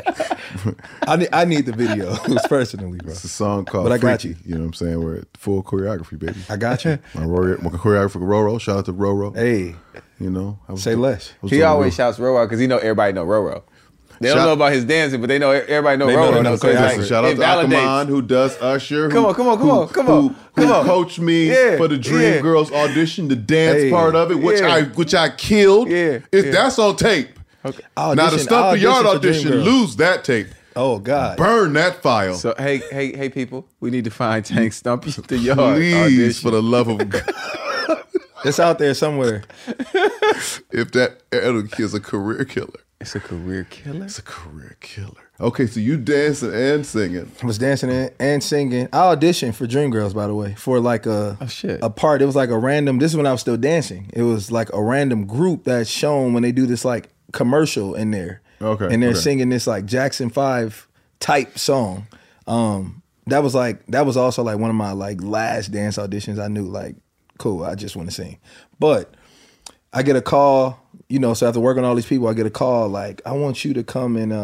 God. I need the video personally, bro. It's a song called But I got Freaky. You know what I'm saying? We're at full choreography, baby. I got you. My choreographer, Roro. Shout out to Roro. Hey. Say less. He always shouts Roro because everybody know Roro. They don't know about his dancing, but they know everybody know Roro. So shout out to Akaman, who does Usher. Come on. Who coached me for the Dream Girls audition, the dance part of it, which I killed. That's on tape. Okay. Now the Stump the Yard audition, lose that tape. Oh God! Burn that file. So hey people, we need to find Tank Stumpy the Yard. Please, audition. for the love of God. It's out there somewhere. If that is a career killer. It's a career killer? It's a career killer. Okay, so you dancing and singing. I was dancing and singing. I auditioned for Dreamgirls, by the way, for like a part. It was like a random, this is when I was still dancing. It was like a random group that's shown when they do this like commercial in there. Okay. And they're singing this like Jackson 5 type song. That was also like one of my like last dance auditions. I knew like, cool, I just want to sing. But I get a call, so after working on all these people, I get a call like, I want you to come and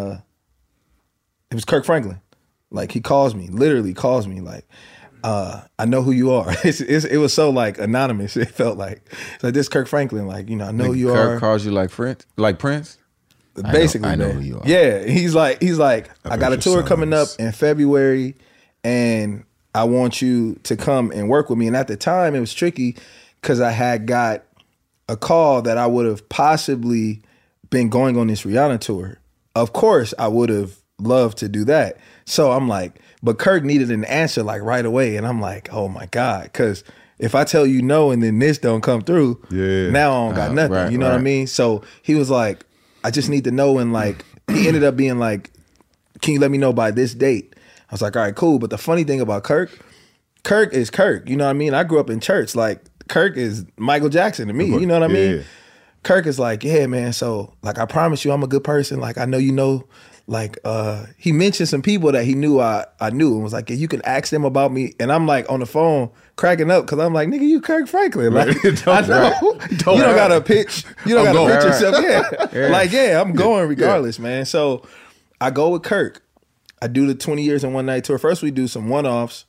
it was Kirk Franklin. Like he literally calls me like, I know who you are. It was so like anonymous. It felt like, it's like this Kirk Franklin, like, I know who you are. Kirk calls you like Prince? Basically, I know man. who you are. Yeah, he's like, I got a tour coming up in February, and I want you to come and work with me. And at the time, it was tricky because I had got a call that I would have possibly been going on this Rihanna tour. Of course, I would have loved to do that. So I'm like, but Kirk needed an answer like right away. And I'm like, oh my God. Because if I tell you no and then this don't come through, now I don't got nothing. Right, you know what I mean? So he was like, I just need to know. And like, he ended up being like, can you let me know by this date? I was like, all right, cool. But the funny thing about Kirk is Kirk. You know what I mean? I grew up in church. Like, Kirk is Michael Jackson to me. You know what I mean? Kirk is like, yeah, man. So like, I promise you I'm a good person. Like, I know you know, like, he mentioned some people that he knew I knew and was like, yeah, you can ask them about me. And I'm like on the phone cracking up because I'm like, nigga, you Kirk Franklin. Like, I know. You don't got to pitch. You don't got to pitch yourself. Yeah. Like, yeah, I'm going regardless, man. So I go with Kirk. I do the 20 Years in One Night tour. First, we do some one-offs.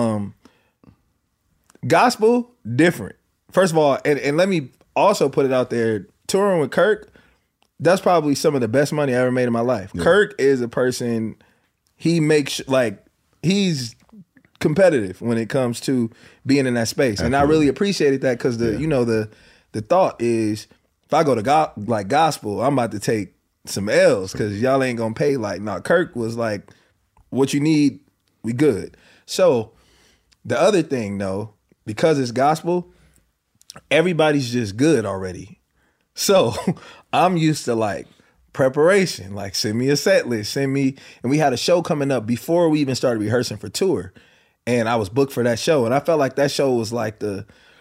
Gospel, different. First of all, and let me also put it out there, touring with Kirk, that's probably some of the best money I ever made in my life. Yeah. Kirk is a person, he makes, like, he's competitive when it comes to being in that space. Absolutely. And I really appreciated that because the thought is, if I go to gospel, I'm about to take some L's because y'all ain't gonna pay. Like, no, Kirk was like, what you need, we good. So the other thing though, because it's gospel, everybody's just good already. So I'm used to like preparation, like send me a set list, and we had a show coming up before we even started rehearsing for tour. And I was booked for that show. And I felt like that show was like the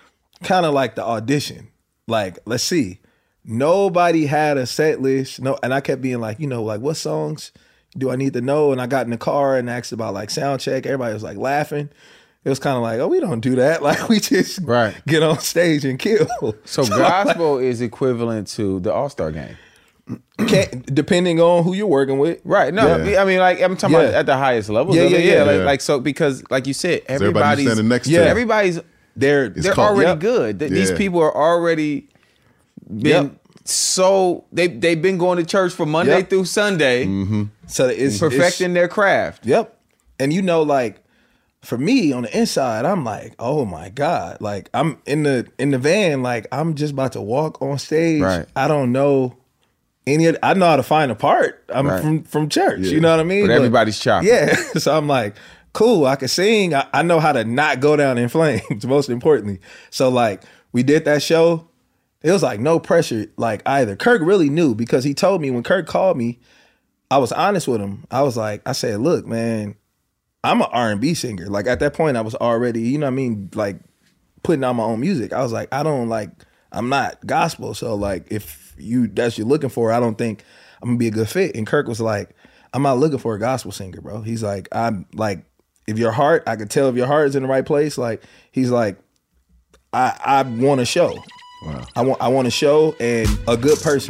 audition. Like, let's see. Nobody had a set list. No, and I kept being like, like what songs do I need to know? And I got in the car and asked about like sound check. Everybody was like laughing. It was kind of like, oh, we don't do that. Like, we just get on stage and kill. So gospel is equivalent to the All-Star game. Depending on who you're working with. Right. No, I mean, like, I'm talking about at the highest levels. Like, so, because like you said, everybody's standing next to everybody's they're already good. These people are already been they've been going to church from Monday through Sunday. Mm-hmm. So it's perfecting their craft. Yep. And like, for me on the inside, I'm like, oh my God. Like, I'm in the van, like, I'm just about to walk on stage. Right. I don't know I know how to find a part. I'm from church. Yeah. You know what I mean? But everybody's chopping. Yeah. So I'm like, cool, I can sing. I know how to not go down in flames, most importantly. So like, we did that show. It was like no pressure, like either. Kirk really knew because he told me when Kirk called me, I was honest with him. I said, look, man, I'm an R&B singer. Like at that point I was already, you know what I mean? Like putting out my own music. I was like, I'm not gospel. So like, if that's you're looking for, I don't think I'm gonna be a good fit. And Kirk was like, I'm not looking for a gospel singer, bro. He's like, I'm like, if your heart, I could tell if your heart is in the right place. Like, he's like, I want a show. Wow. I want a show and a good person.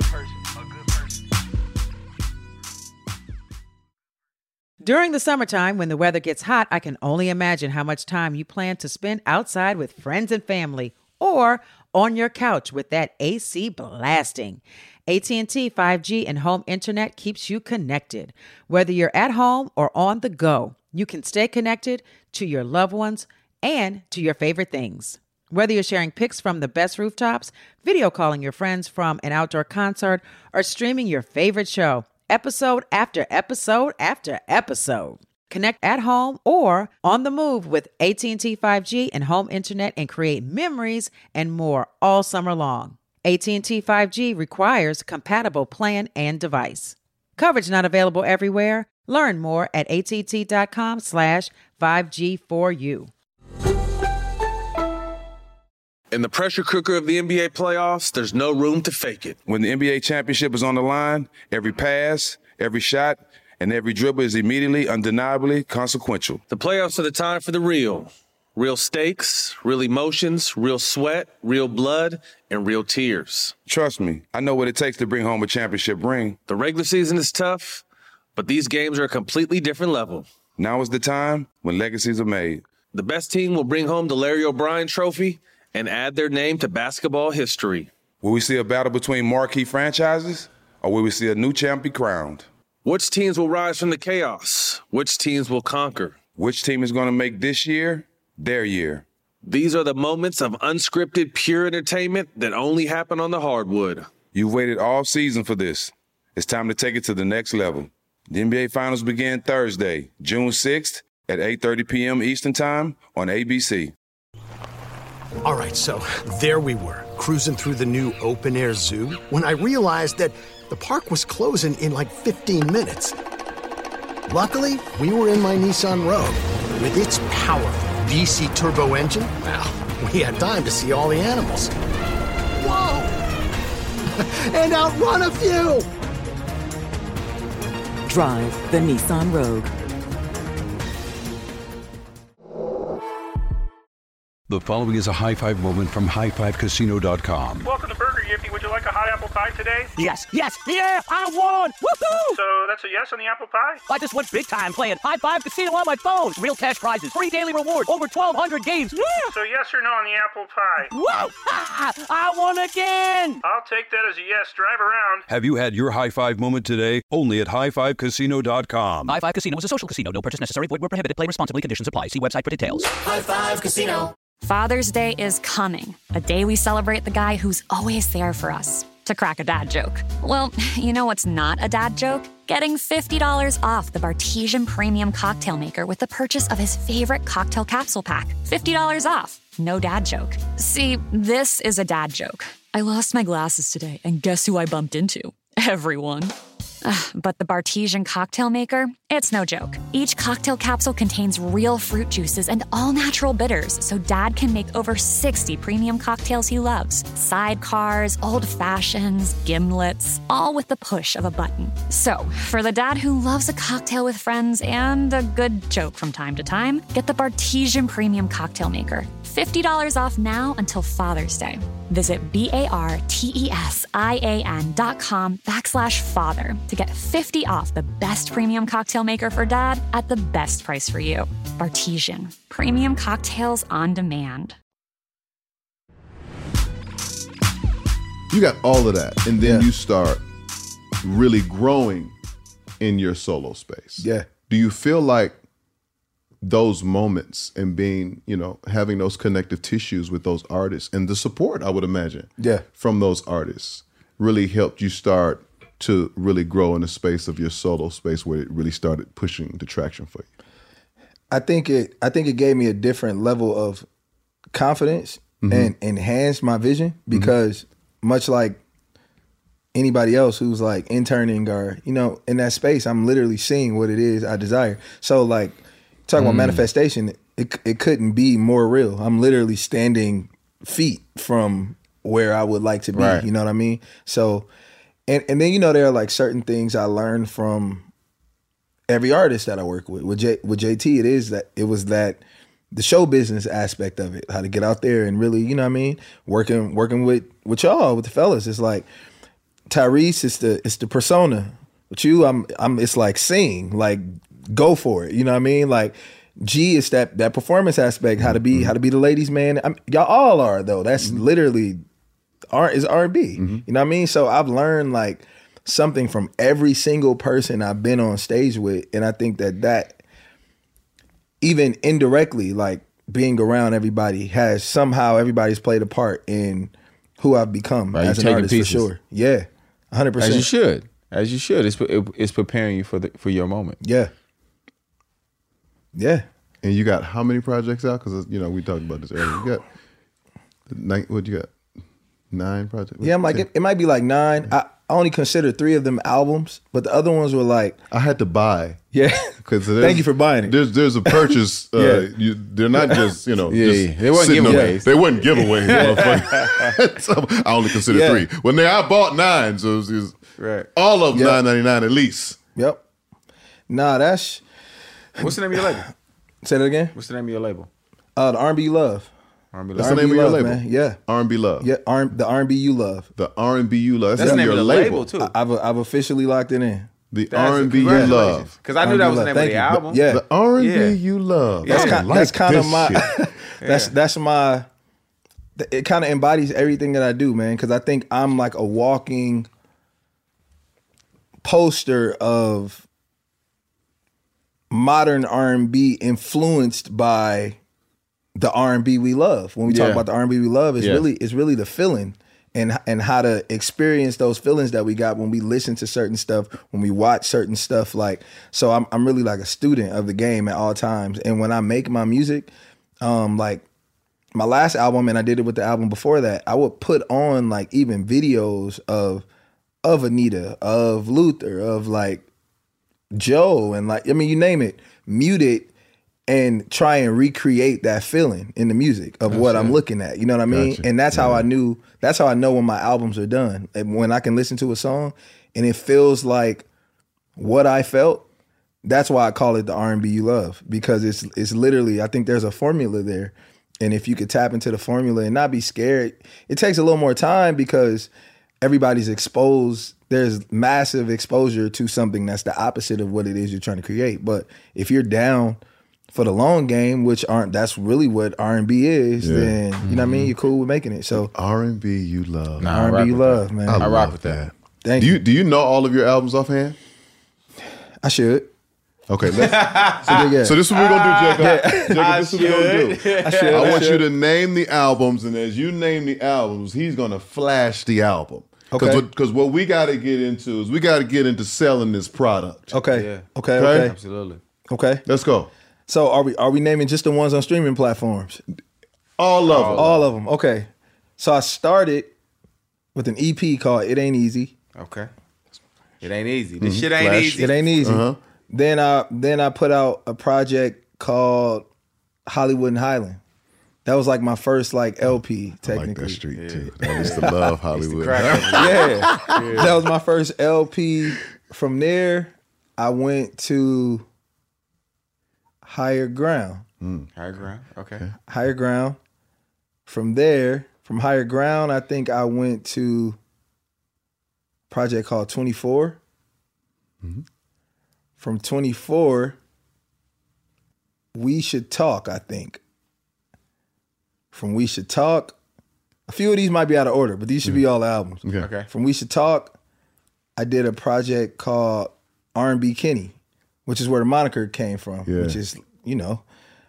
During the summertime, when the weather gets hot, I can only imagine how much time you plan to spend outside with friends and family or on your couch with that AC blasting. AT&T 5G and home internet keeps you connected. Whether you're at home or on the go, you can stay connected to your loved ones and to your favorite things. Whether you're sharing pics from the best rooftops, video calling your friends from an outdoor concert, or streaming your favorite show, episode after episode after episode. Connect at home or on the move with AT&T 5G and home internet and create memories and more all summer long. AT&T 5G requires compatible plan and device. Coverage not available everywhere. Learn more at att.com/5G4U. In the pressure cooker of the NBA playoffs, there's no room to fake it. When the NBA championship is on the line, every pass, every shot, and every dribble is immediately, undeniably consequential. The playoffs are the time for the real. Real stakes, real emotions, real sweat, real blood, and real tears. Trust me, I know what it takes to bring home a championship ring. The regular season is tough, but these games are a completely different level. Now is the time when legacies are made. The best team will bring home the Larry O'Brien Trophy and add their name to basketball history. Will we see a battle between marquee franchises, or will we see a new champ be crowned? Which teams will rise from the chaos? Which teams will conquer? Which team is going to make this year their year? These are the moments of unscripted, pure entertainment that only happen on the hardwood. You've waited all season for this. It's time to take it to the next level. The NBA Finals begin Thursday, June 6th at 8:30 p.m. Eastern Time on ABC. All right, so there we were, cruising through the new open-air zoo, when I realized that the park was closing in like 15 minutes. Luckily, we were in my Nissan Rogue. With its powerful VC turbo engine, well, we had time to see all the animals. Whoa! And outrun a few! Drive the Nissan Rogue. The following is a high five moment from highfivecasino.com. Welcome to Burger Yippee. Would you like a hot apple pie today? Yes, yes, yeah, I won! Woohoo! So that's a yes on the apple pie? I just went big time playing High Five Casino on my phone. Real cash prizes, free daily rewards, over 1,200 games. Yeah! So yes or no on the apple pie? Whoa! I won again! I'll take that as a yes. Drive around. Have you had your high five moment today? Only at highfivecasino.com. High Five Casino is a social casino. No purchase necessary. Void where prohibited. Play responsibly. Conditions apply. See website for details. High Five Casino. Father's Day is coming, a day we celebrate the guy who's always there for us. To crack a dad joke. Well, you know what's not a dad joke? Getting $50 off the Bartesian Premium Cocktail Maker with the purchase of his favorite cocktail capsule pack. $50 off. No dad joke. See, this is a dad joke. I lost my glasses today, and guess who I bumped into? Everyone. But the Bartesian Cocktail Maker, it's no joke. Each cocktail capsule contains real fruit juices and all-natural bitters, so Dad can make over 60 premium cocktails he loves. Sidecars, old fashions, gimlets, all with the push of a button. So, for the dad who loves a cocktail with friends and a good joke from time to time, get the Bartesian Premium Cocktail Maker. $50 off now until Father's Day. Visit BARTESIAN.com/father to get 50 off the best premium cocktail maker for dad at the best price for you. Bartesian, premium cocktails on demand. You got all of that, and then you start really growing in your solo space. Yeah. Do you feel like those moments and being, having those connective tissues with those artists and the support, I would imagine, from those artists really helped you start to really grow in the space of your solo space where it really started pushing the traction for you? I think it gave me a different level of confidence and enhanced my vision because much like anybody else who's like interning or, in that space, I'm literally seeing what it is I desire. So like, talking about manifestation, it couldn't be more real. I'm literally standing feet from where I would like to be. Right. You know what I mean? So, and then there are like certain things I learned from every artist that I work with. With JT, it was the show business aspect of it, how to get out there and really, working with y'all, with the fellas. It's like Tyrese, it's the persona. With you, it's like sing, like go for it. You know what I mean? Like G is that performance aspect, how to be the ladies' man. Y'all all are though. That's literally R&B. You know what I mean? So I've learned like something from every single person I've been on stage with, and I think that even indirectly, like being around everybody everybody's played a part in who I've become as an artist for sure. Yeah, 100%. As you should. It's preparing you for your moment. Yeah. Yeah. And you got how many projects out? Because, we talked about this earlier. You got, what you got? 9 projects? Yeah, I'm like, it might be like 9. I only consider 3 of them albums, but the other ones were like... I had to buy. Yeah. Thank you for buying it. There's a purchase. They're not just, They weren't giveaways. They weren't giveaways. So I only consider 3. When I bought 9, so it was right. All of them $9.99 at least. Yep. Nah, that's... What's the name of your label? Say that again? What's the name of your label? The R&B Love. R&B That's the name of your label? Man. Yeah. R&B Love. Yeah, the R&B You Love. The R&B You Love. That's the name of the label too. I've officially locked it in. The R&B You Love. Because I knew that was the name of the album. Yeah. The R&B You Love. That's kind of my... That's my... It kind of embodies everything that I do, man. Because I think I'm like a walking poster of modern R&B influenced by the R&B we love. When we talk about the R&B we love, it's really the feeling and how to experience those feelings that we got when we listen to certain stuff, when we watch certain stuff. Like, so I'm really like a student of the game at all times. And when I make my music, like my last album, and I did it with the album before that, I would put on like even videos of Anita, of Luther, of like Joe, and like, I mean, you name it, mute it and try and recreate that feeling in the music of what I'm looking at. You know what I mean? And that's how I know when my albums are done. And when I can listen to a song and it feels like what I felt, that's why I call it the R&B you love, because it's literally, I think there's a formula there. And if you could tap into the formula and not be scared, it takes a little more time because everybody's exposed. There's massive exposure to something that's the opposite of what it is you're trying to create. But if you're down for the long game, that's really what R&B is, then you know what I mean, you're cool with making it. So R&B you love. R&B you love, man. I rock with that. Thank you. Do you know all of your albums offhand? I should. Okay, so this is what we're gonna do, Jacob. Jacob, this is what we're gonna do. I want you to name the albums, and as you name the albums, he's gonna flash the album. Okay. Because what we got to get into is we got to get into selling this product. Okay. Yeah. Okay. Absolutely. Okay. Let's go. So are we naming just the ones on streaming platforms? All of them. All of them. Okay. So I started with an EP called "It Ain't Easy." Okay. It ain't easy. This shit ain't easy. It ain't easy. Then I put out a project called Hollywood and Highland. That was like my first like LP, technically. I like that street too. I used to love Hollywood. That was my first LP. From there, I went to Higher Ground. Higher Ground, okay. Higher Ground. From there, from Higher Ground, I think I went to a project called 24. From 24, We Should Talk, I think. From We Should Talk, a few of these might be out of order, but these should be all the albums. Okay. From We Should Talk, I did a project called R&B Kenny, which is where the moniker came from, which is, you know.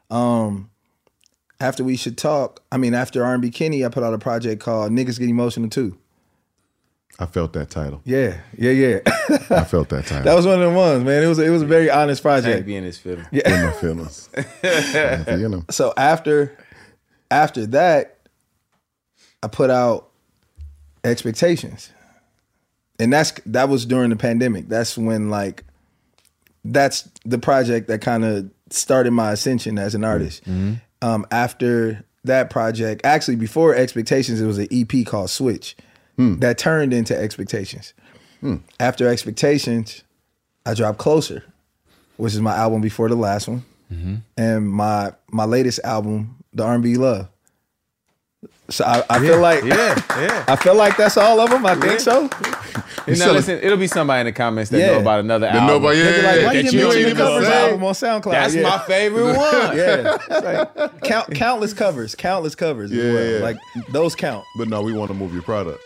After We Should Talk, after R&B Kenny, I put out a project called Niggas Get Emotional Too. I felt that title. Yeah. I felt that title. That was one of them ones, man. It was a very honest project. Can't be in his feelings. Yeah. In my feelings. You know. So after that, I put out Expectations. And that was during the pandemic. That's when that's the project that kind of started my ascension as an artist. After that project, actually before Expectations, it was an EP called Switch. That turned into Expectations. After Expectations, I dropped Closer, which is my album before the last one, and my latest album, The R&B Love. So I feel like I feel like that's all of them. I think so. Now listen, it'll be somebody in the comments that know about another album. Why you didn't mention the Covers album on SoundCloud? That's my favorite one. It's like countless covers as well. Like those count. But no, we want to move your product.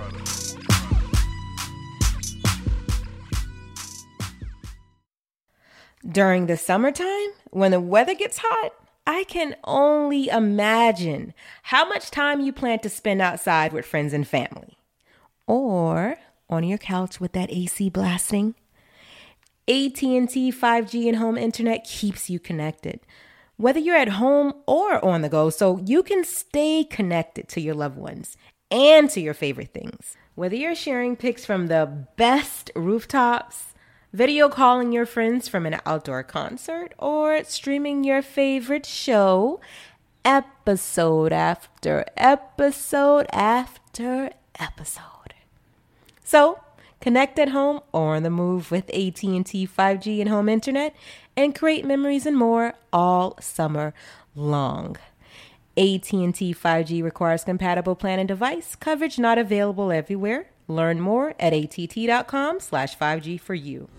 During the summertime, when the weather gets hot, I can only imagine how much time you plan to spend outside with friends and family. Or on your couch with that AC blasting. AT&T 5G and home internet keeps you connected, whether you're at home or on the go, so you can stay connected to your loved ones and to your favorite things. Whether you're sharing pics from the best rooftops, video calling your friends from an outdoor concert, or streaming your favorite show episode after episode after episode. So, connect at home or on the move with AT&T 5G and home internet and create memories and more all summer long. AT&T 5G requires compatible plan and device. Coverage not available everywhere. Learn more at att.com/5G for you.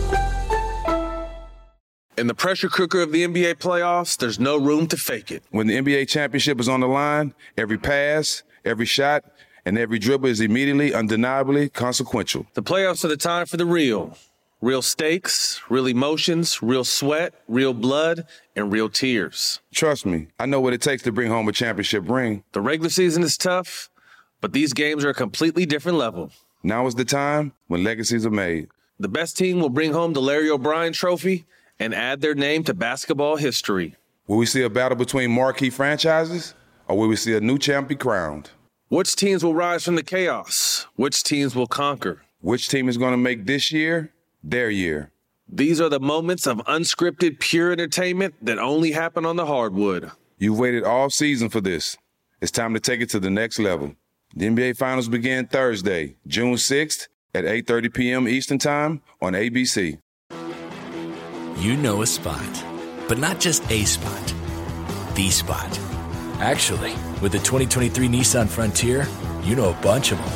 In the pressure cooker of the NBA playoffs, there's no room to fake it. When the NBA championship is on the line, every pass, every shot, and every dribble is immediately, undeniably consequential. The playoffs are the time for the Real stakes, real emotions, real sweat, real blood, and real tears. Trust me, I know what it takes to bring home a championship ring. The regular season is tough, but these games are a completely different level. Now is the time when legacies are made. The best team will bring home the Larry O'Brien Trophy and add their name to basketball history. Will we see a battle between marquee franchises, or will we see a new champ be crowned? Which teams will rise from the chaos? Which teams will conquer? Which team is going to make this year their year? These are the moments of unscripted, pure entertainment that only happen on the hardwood. You've waited all season for this. It's time to take it to the next level. The NBA Finals begin Thursday, June 6th at 8:30 p.m. Eastern Time on ABC. You know a spot, but not just a spot, the spot. Actually, with the 2023 Nissan Frontier, you know a bunch of them.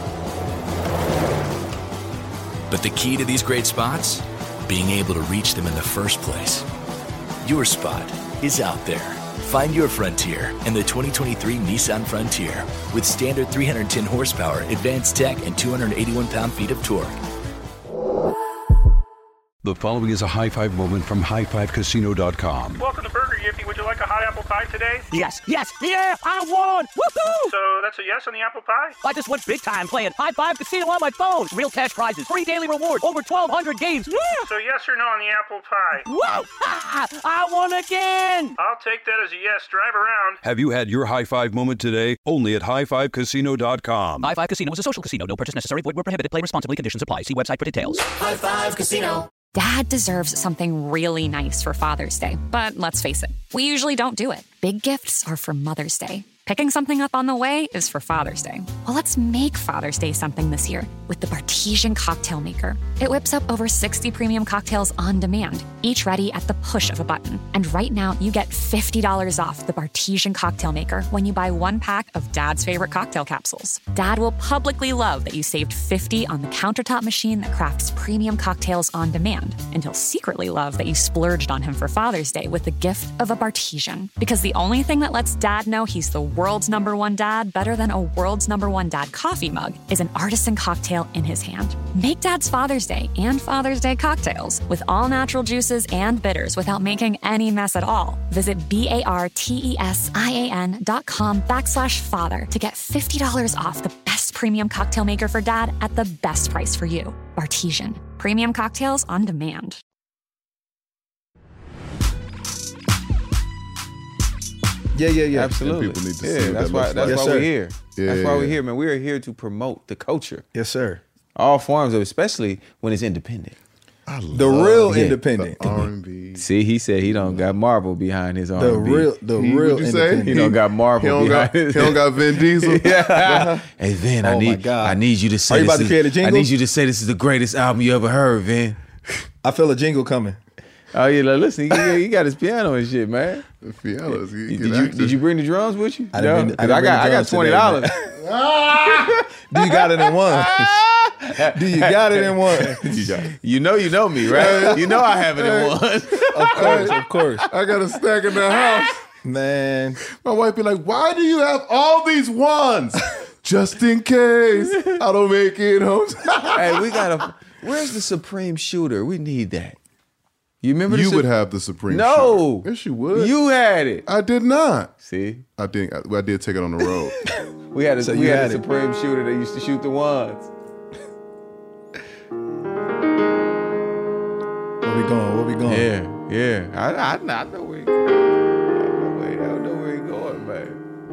But the key to these great spots? Being able to reach them in the first place. Your spot is out there. Find your Frontier in the 2023 Nissan Frontier with standard 310 horsepower, advanced tech, and 281 pound-feet of torque. The following is a high-five moment from highfivecasino.com. Welcome to Burger Yippee. Would you like a hot apple pie today? Yes, yeah, I won! Woohoo! So that's a yes on the apple pie? I just went big time playing High Five Casino on my phone. Real cash prizes, free daily rewards, over 1,200 games. Yeah! So yes or no on the apple pie? Whoa! I won again! I'll take that as a yes. Drive around. Have you had your high-five moment today? Only at highfivecasino.com. High Five Casino is a social casino. No purchase necessary. Void where prohibited. Play responsibly. Conditions apply. See website for details. High Five Casino. Dad deserves something really nice for Father's Day, but let's face it, we usually don't do it. Big gifts are for Mother's Day. Picking something up on the way is for Father's Day. Well, let's make Father's Day something this year with the Bartesian Cocktail Maker. It whips up over 60 premium cocktails on demand, each ready at the push of a button. And right now, you get $50 off the Bartesian Cocktail Maker when you buy one pack of Dad's favorite cocktail capsules. Dad will publicly love that you saved $50 on the countertop machine that crafts premium cocktails on demand. And he'll secretly love that you splurged on him for Father's Day with the gift of a Bartesian. Because the only thing that lets Dad know he's the world's #1 dad better than a world's #1 dad coffee mug is an artisan cocktail in his hand. Make Dad's Father's Day and Father's Day cocktails with all natural juices and bitters without making any mess at all. Visit BARTESIAN.com/father to get $50 off the best premium cocktail maker for Dad at the best price for you. Bartesian. Premium cocktails on demand. Yeah. Absolutely. People need to see what that's that why. looks That's like. why Yes, we're sir. here. Yeah, That's why yeah. we're here, man. We are here to promote the culture, Yes, sir. all forms of, especially when it's independent. The real independent. R&B. See, he said he don't got Marvel behind his R&B. The real What'd you say? independent. He don't got Marvel He don't behind got, his. he don't got Vin Diesel. Yeah. Hey Vin, Oh my God. I need you to say Are you this about to is- create a jingle? I need you to say this is the greatest album you ever heard, Vin. I feel a jingle coming. Oh yeah, like, listen, he got his piano and shit, man. The pianos. Did you bring the drums with you? I didn't bring the I got drums today, $20. Do you got it in one? Do you got it in one? You know me, right? You know I have it in one. Of course. I got a stack in the house. Man. My wife be like, why do you have all these ones? Just in case I don't make it home. Hey, where's the Supreme Shooter? We need that. You remember You would have the Supreme No. Shooter. Yes, you would. You had it. I did not. See? I did take it on the road. We had a So you had it. Supreme Shooter that used to shoot the ones. Where we going? Yeah. I know where he going. I know where he going, man.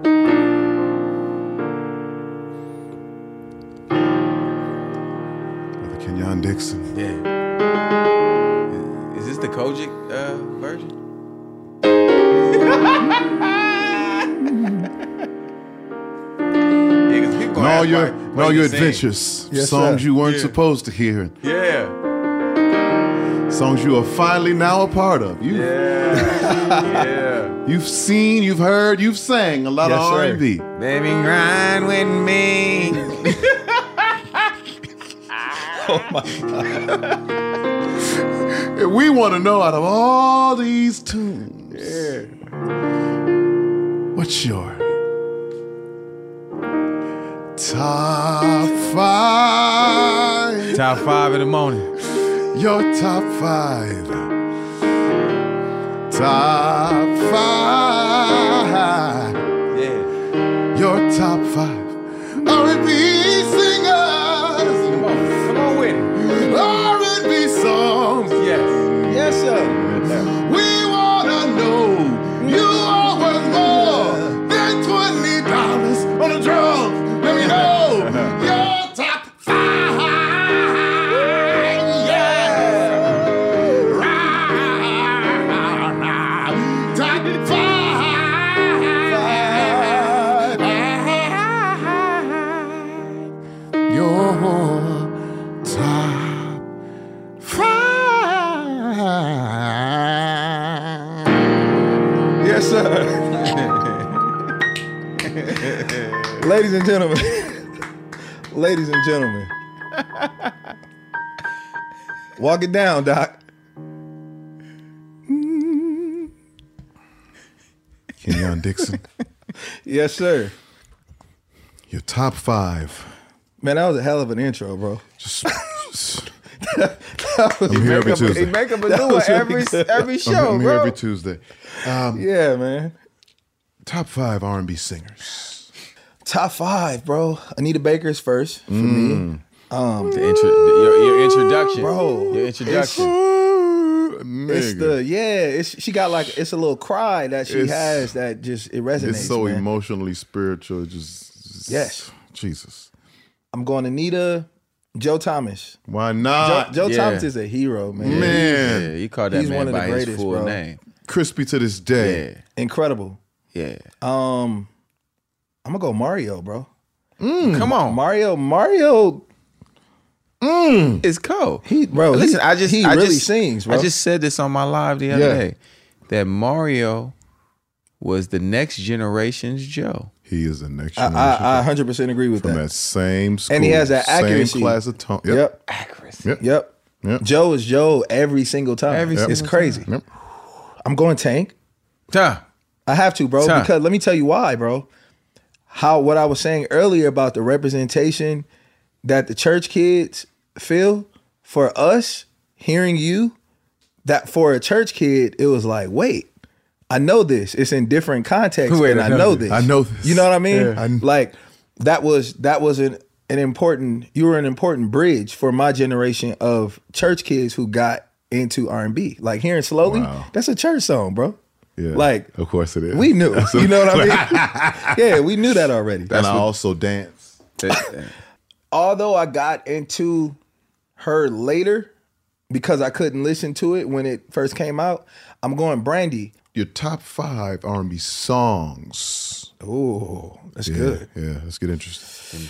Brother Kenyon Dixon. Yeah. Is this the Kojic version? And all your adventures, Yes, songs sir. you weren't supposed to hear, Yeah. songs you are finally now a part of. Yeah. You've seen, you've heard, you've sang a lot Yes, of sir. R&B. Baby, grind with me. Oh my God. And we want to know, out of all these tunes, what's your top 5? Top 5 in the morning. Your top 5. Top 5. Yeah. Your top 5 R&B singers. Come on with it. R&B songs. Yes. Yes, sir. We wanna know you are worth more than $20 on the drums. Let me know your top 5. Yeah. Right. Top 5. Your top 5. Yes, sir. Ladies and gentlemen. Ladies and gentlemen. Walk it down, Doc. Kenyon Dixon. Yes, sir. Your top 5. Man, that was a hell of an intro, bro. I'm here every Tuesday. He make up a new one every show, I'm here bro. every Tuesday. Yeah, man. Top 5 R&B singers. Top 5, bro. Anita Baker's first for me. Your introduction, bro. Your introduction. She got like, it's a little cry that she has that just, it resonates. It's so man. emotionally spiritual. Just yes. Jesus. I'm going Anita, Joe Thomas. Why not? Joe Thomas is a hero, man. Man. You called that He's man one of the by greatest, his full bro. name. Crispy to this day. Yeah. Incredible. Yeah. I'm gonna go Mario, bro. Come on. Mario. It's cold. Listen, I just sings, bro. I just said this on my live the other day that Mario was the next generation's Joe. He is the next generation. I 100% agree with From that. that same school. And he has that accuracy. Same class of tone. Yep. Accuracy. Yep. Joe is Joe every single time. It's crazy. Yep. I'm going Tank. Duh. I have to, bro, because let me tell you why, bro. What I was saying earlier about the representation that the church kids feel for us, hearing you, that for a church kid, it was like, wait, I know this. It's in different contexts, and I know this. I know this. You know what I mean? Yeah. Like that was an important. You were an important bridge for my generation of church kids who got into R&B. Like hearing Slowly, that's a church song, bro. Yeah, like of course it is. We knew. You know what I mean? Yeah, we knew that already. And I also dance. Although I got into her later because I couldn't listen to it when it first came out, I'm going Brandy. Your top 5 R&B songs. Oh, that's good. Yeah, let's get interesting.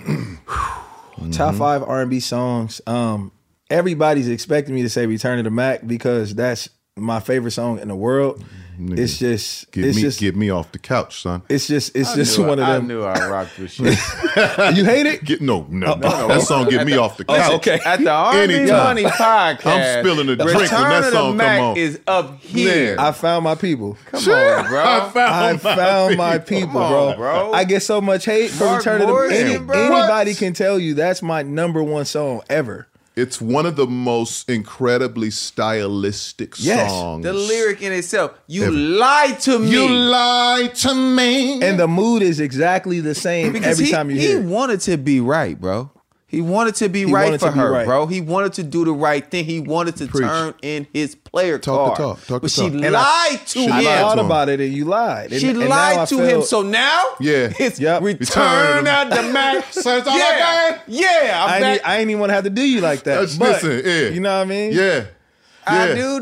Top 5 R&B songs. Everybody's expecting me to say "Return of the Mac" because that's my favorite song in the world. Nigga, it's just get me off the couch, son. It's just one of them. I knew I rocked with you. You hate it? No. That song get me off the couch. Okay. At the R&B Money podcast, I'm spilling a drink when that song come on. Is up here. I found my people. Come on, bro. I found my people, bro. I get so much hate for Return of the Mac. Anybody can tell you that's my number one song ever. It's one of the most incredibly stylistic songs. The lyric in itself. You lied to me. You lied to me. And the mood is exactly the same every time you hear it. He wanted to be right, bro. He wanted to be right for her, bro. He wanted to do the right thing. He wanted to turn in his player card. Talk but she lied to him. I thought about it and you lied. She lied to him. So now it's Return of the Mac. Yeah, I'm back. I ain't even want to have to do you like that. Listen, you know what I mean? Yeah. I do.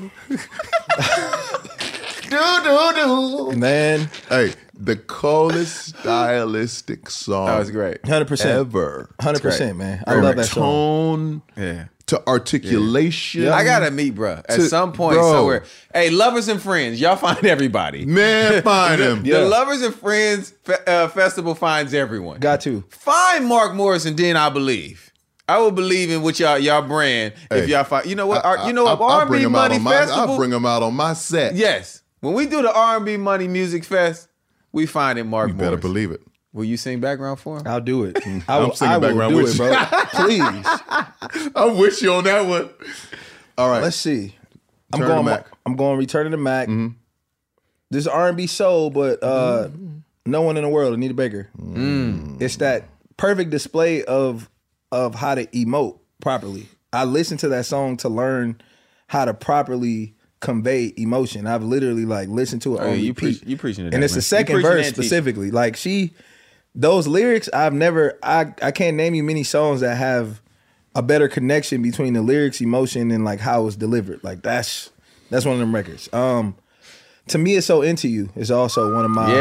Do. Man. Hey, the coldest stylistic song. That was great. 100%. Ever. 100%, man. I love that song. Yeah. To articulation. I gotta meet, bro. At some point, somewhere. Hey, Lovers and Friends, y'all find everybody. Man, find them. The Lovers and Friends Festival finds everyone. Got to. Find Mark Morrison, then I believe. I will believe in what y'all brand if y'all find. You know what? R&B Money Festival. I'll bring them out on my set. Yes. When we do the R&B Money Music Fest, we find it Mark Morrison. You better believe it. Will you sing background for him? I'll do it. I'm singing background with you. Please. I'm with you on that one. All right. Let's see. Return to Mac. I'm going Return to Mac. This is R&B soul, but No One in the World, Anita Baker. It's that perfect display of how to emote properly. I listened to that song to learn how to properly convey emotion. I've literally like listened to it on repeat. You preaching it, and it's the second verse specifically. Like those lyrics, I can't name you many songs that have a better connection between the lyrics, emotion, and like how it's delivered. Like that's one of them records. To me, It's So Into You is also one of my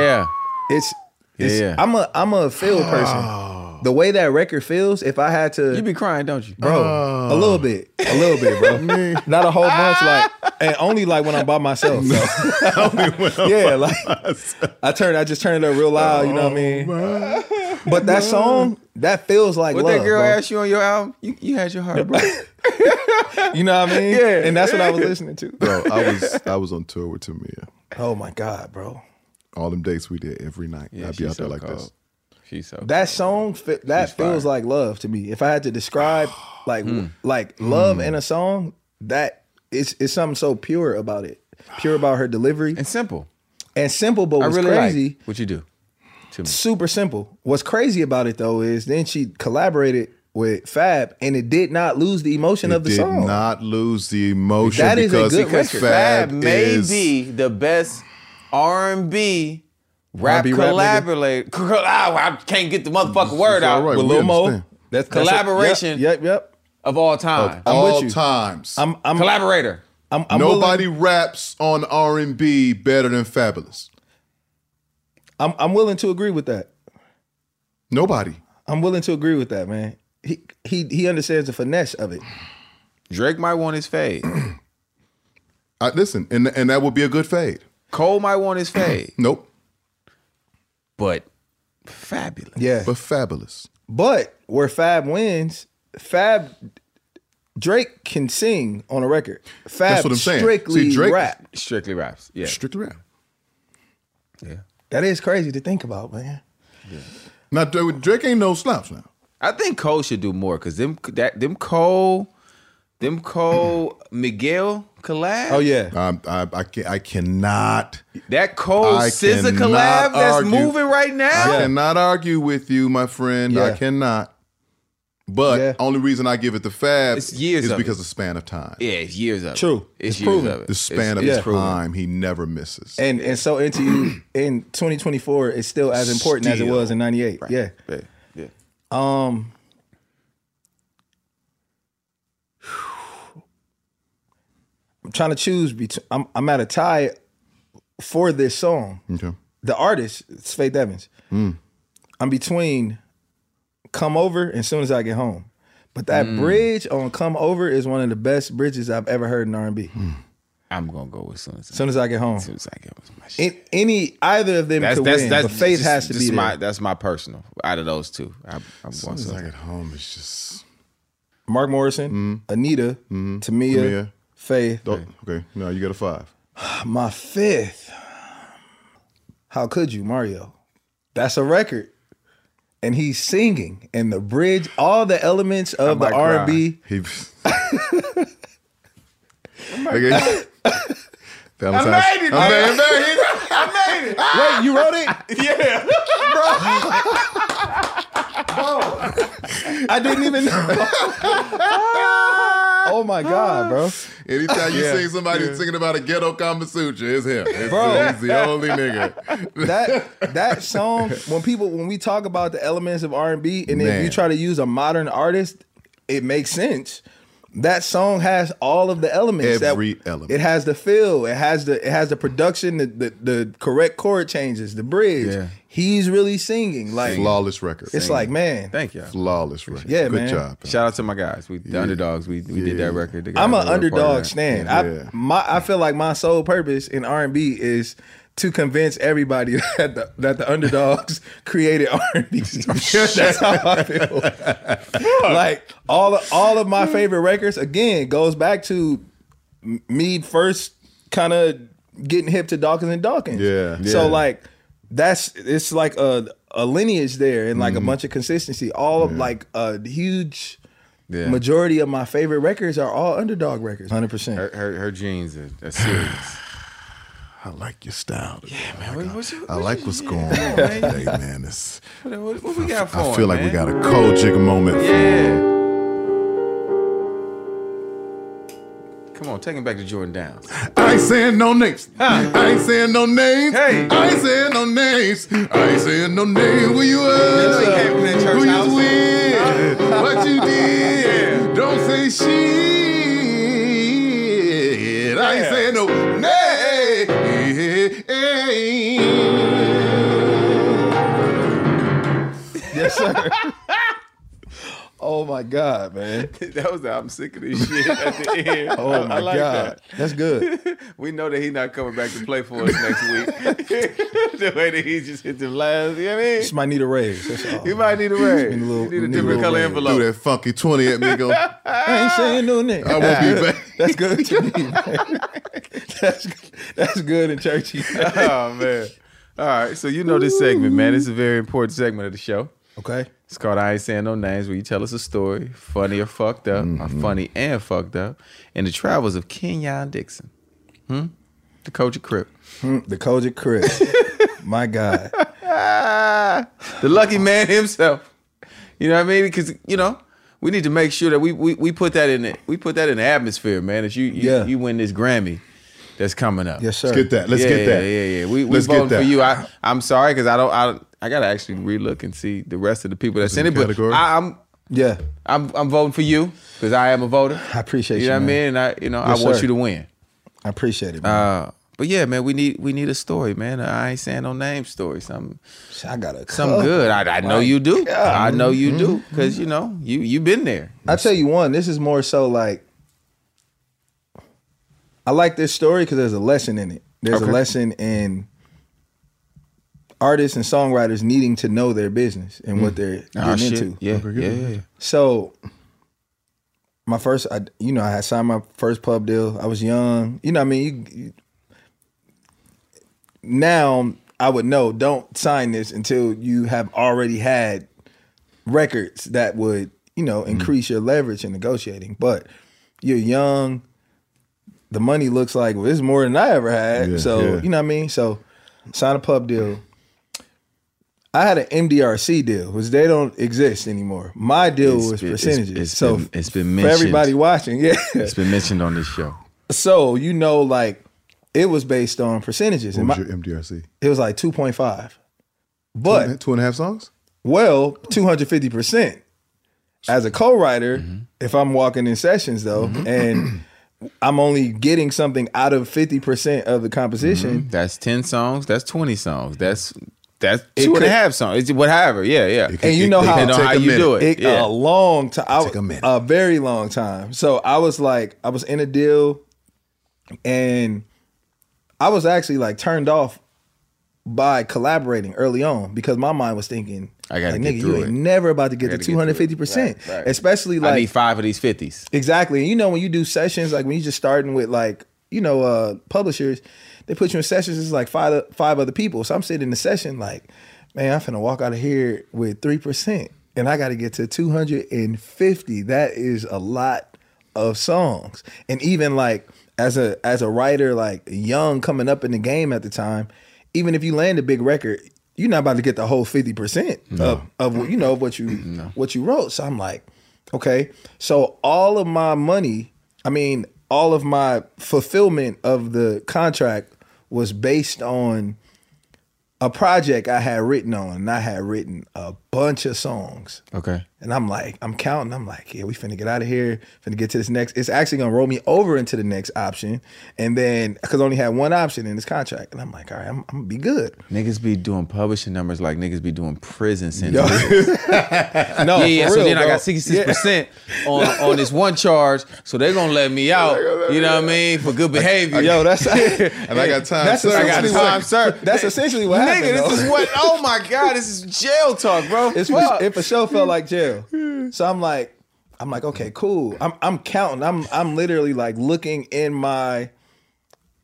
I'm a feel person. The way that record feels, if I had to, you be crying, don't you, bro? A little bit, bro. Not a whole bunch, like, and only like when I'm by myself. So. I just turn it up real loud. You know what I mean? But that song, that feels like what love. That girl bro. asked you on your album, you had your heart, bro. You know what I mean? Yeah, and that's what I was listening to. Bro, I was on tour with Tamia. Oh my God, bro! All them dates we did every night. Yeah, I'd be out there like this. That song feels like love to me. If I had to describe like love in a song, that it's something so pure about it. Pure about her delivery. And simple. But what's really crazy. Like what you do. To me. Super simple. What's crazy about it though is then she collaborated with Fab and it did not lose the emotion of the song. It did not lose the emotion that because is a good record. Fab may be the best R&B rap collaborator. I can't get the motherfucking word out. Right. With Lil Mo. That's collaboration. Yep. Of all time. Of all times. I'm collaborator. I'm Nobody raps on R&B better than Fabulous. I'm willing to agree with that. Nobody. I'm willing to agree with that, man. He understands the finesse of it. Drake might want his fade. Listen, and that would be a good fade. Cole might want his fade. Nope. But Fabulous. Yeah. But Fabulous. But where Fab wins, Drake can sing on a record. Fab That's what I'm saying. strictly Drake rap. Strictly raps. Yeah. Strictly rap. Yeah. That is crazy to think about, man. Yeah. Now Drake ain't no slouch now. I think Cole should do more because them Cole Miguel collab. Oh yeah. I cannot. That Cole SZA collab that's moving right now. I cannot argue with you, my friend. Yeah. I cannot. But only reason I give it to Fab It's years is of because it. of span of time. Yeah, it's years of True. it. It's It's years proven. of it. The span It's of time, he never misses. And So Into You in 2024 is still as important as it was in 98. Right. Yeah. Yeah. I'm trying to choose between. I'm at a tie for this song. Okay. The artist, it's Faith Evans. I'm between Come Over and Soon As I Get Home. But that bridge on Come Over is one of the best bridges I've ever heard in R&B. I'm gonna go with Soon As I Get Home. Soon As I Get Home. My shit. Either of them could win, but Faith has to be there. That's my personal. Out of those two, I'm Soon going As I Soon. Get Home is just Mark Morrison, Anita, Tamia, Faith. Okay, now you got a 5. My 5th. How could you, Mario? That's a record. And he's singing, and the bridge, all the elements of the R&B. I made it. Wait, you wrote it? Yeah, bro. I didn't even know. Oh my God, bro. Anytime you see somebody singing about a ghetto Kama Sutra, it's him. Bro. He's the only nigga. That song, when we talk about the elements of R&B, and if you try to use a modern artist, it makes sense. That song has all of the elements. Every element. It has the feel. It has the production, the correct chord changes, the bridge. Yeah. He's really singing. Like flawless record. It's like, man. Thank you. Flawless record. Yeah, Good man. job. Shout out to my guys. The Underdogs. We did that record together. I'm an We were a part of underdog that. stan. Yeah. I feel like my sole purpose in R&B is to convince everybody that the Underdogs created R&B. That's how I feel. Like all of my favorite records again goes back to me first kind of getting hip to Dawkins and Dawkins. Yeah. So like it's like a a lineage there and like a bunch of consistency. All of like a huge majority of my favorite records are all underdog records. 100%. Her genes are serious. I like your style. Yeah, man. I like what's going on today, man. What we got for I feel like man? we got a cold jigger moment. Yeah. Come on, take him back to Jordan Downs. I ain't saying no names. I ain't saying no names. Hey. I ain't saying no names. I ain't saying no names. Where you at? Who you was with? What you did? Don't say shit. I ain't saying no names. Yes, sir. Oh my God, man. That was I'm sick of this shit at the end. Oh my I like God. that. That's good. We know that he's not coming back to play for us next week. The way that he just hit the last, you know what I mean? Just might need a raise. That's all. He might need a raise. Need a little- you need a need a different little color raise. envelope. Do that funky 20 at me. Go. I ain't saying no name. I won't be back. That's good to me, man. That's good and churchy. Oh, man. All right, so you know this segment, man. It's a very important segment of the show. Okay. It's called I Ain't Saying No Names, where you tell us a story, funny or fucked up, or funny and fucked up, in the travels of Kenyon Dixon. The Kojic Crip. The Kojic Crip. My God. The lucky man himself. You know what I mean? Because, you know, we need to make sure that we put that in the atmosphere, man. That you win this Grammy that's coming up. Yes, sir. Let's get that. Let's get that. Yeah. We Let's get voting for that. you. I'm sorry because I gotta actually relook and see the rest of the people that's in it. But category? I'm voting for you because I am a voter. I appreciate you. You know what I man. mean? And I Yes, want sir. you to win. I appreciate it, man. But yeah, man, we need a story, man. I ain't saying no name story. Something I got a something good. I know you do. I know you do because you know you been there. I tell you one. This is more so like I like this story because there's a lesson in it. There's a lesson in artists and songwriters needing to know their business and what they're getting into. Yeah. So my first, I had signed my first pub deal. I was young. You know what I mean? Now I would know, don't sign this until you have already had records that would, increase your leverage in negotiating. But you're young. The money looks like, well, this is more than I ever had. You know what I mean? So sign a pub deal. I had an MDRC deal, which they don't exist anymore. My deal was percentages. It's been for mentioned. everybody watching, It's been mentioned on this show. So, like, it was based on percentages. What was your MDRC? It was like 2.5. But 2.5 songs? Well, 250%. As a co-writer, if I'm walking in sessions though, and I'm only getting something out of 50% of the composition. That's 10 songs. That's 20 songs. That's 2.5 songs. It's whatever. Yeah. And you know how depending on how you do it. A long time. A very long time. So I was in a deal, and I was actually like turned off by collaborating early on because my mind was thinking, I gotta like, get nigga, through you it. ain't never about to get to 250%. Right. Especially like I need 5 of these 50s. Exactly. And when you do sessions, like when you just starting with like, publishers, they put you in sessions, it's like five other people. So I'm sitting in the session like, man, I'm finna walk out of here with 3%. And I gotta get to 250. That is a lot of songs. And even like as a writer, like young coming up in the game at the time, even if you land a big record, you're not about to get the whole 50% of what you wrote. So I'm like, okay. So all of my money, all of my fulfillment of the contract was based on a project I had written on, and I had written a bunch of songs. Okay. And I'm like, I'm counting. I'm like, yeah, we finna get out of here. Finna get to this next. It's actually gonna roll me over into the next option. And then, because I only had one option in this contract. And I'm like, all right, I'm gonna be good. Niggas be doing publishing numbers like niggas be doing prison sentences. No, yeah. for So real, then I bro. got 66% on this one charge. So they're gonna let me out. You know what I mean? For good behavior. Yo, that's And I got time served. I got time served. That's essentially what happened. Nigga, this is what. Oh my God, this is jail talk, bro. It for sure felt like jail. So I'm like, okay, cool. I'm counting. I'm literally like looking in my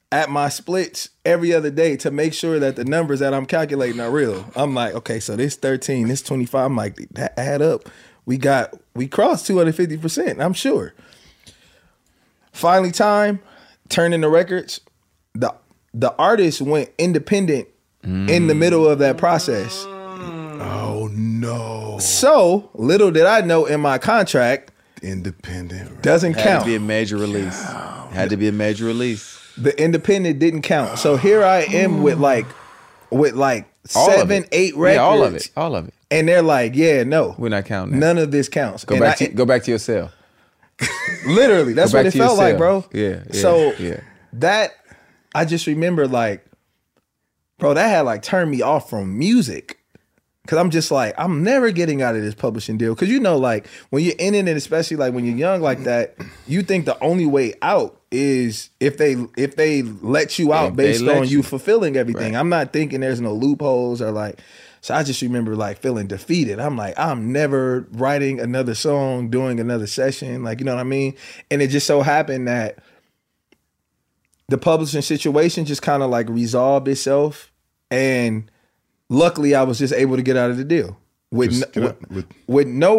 at my splits every other day to make sure that the numbers that I'm calculating are real. I'm like, okay, so this 13, this 25. I'm like, that add up. We crossed 250%. I'm sure. Finally, time turning the records. The artist went independent in the middle of that process. Oh no! So little did I know in my contract, independent doesn't count. Had to be a major release. Had to be a major release. The independent didn't count. So here I am with like All 7, 8 records. Yeah, all of it. And they're like, yeah, no, we're not counting that. None of this counts. Go back to your cell. Literally, that's what it felt like, bro. Yeah. So that I just remember, like, bro, that had like turned me off from music. Cause I'm just like, I'm never getting out of this publishing deal. Cause you know, like when you're in it, and especially like when you're young like that, you think the only way out is if they let you out based on you fulfilling everything. Right. I'm not thinking there's no loopholes or like. So I just remember like feeling defeated. I'm like, I'm never writing another song, doing another session. Like, you know what I mean? And it just so happened that the publishing situation just kind of like resolved itself. And luckily I was just able to get out of the deal with no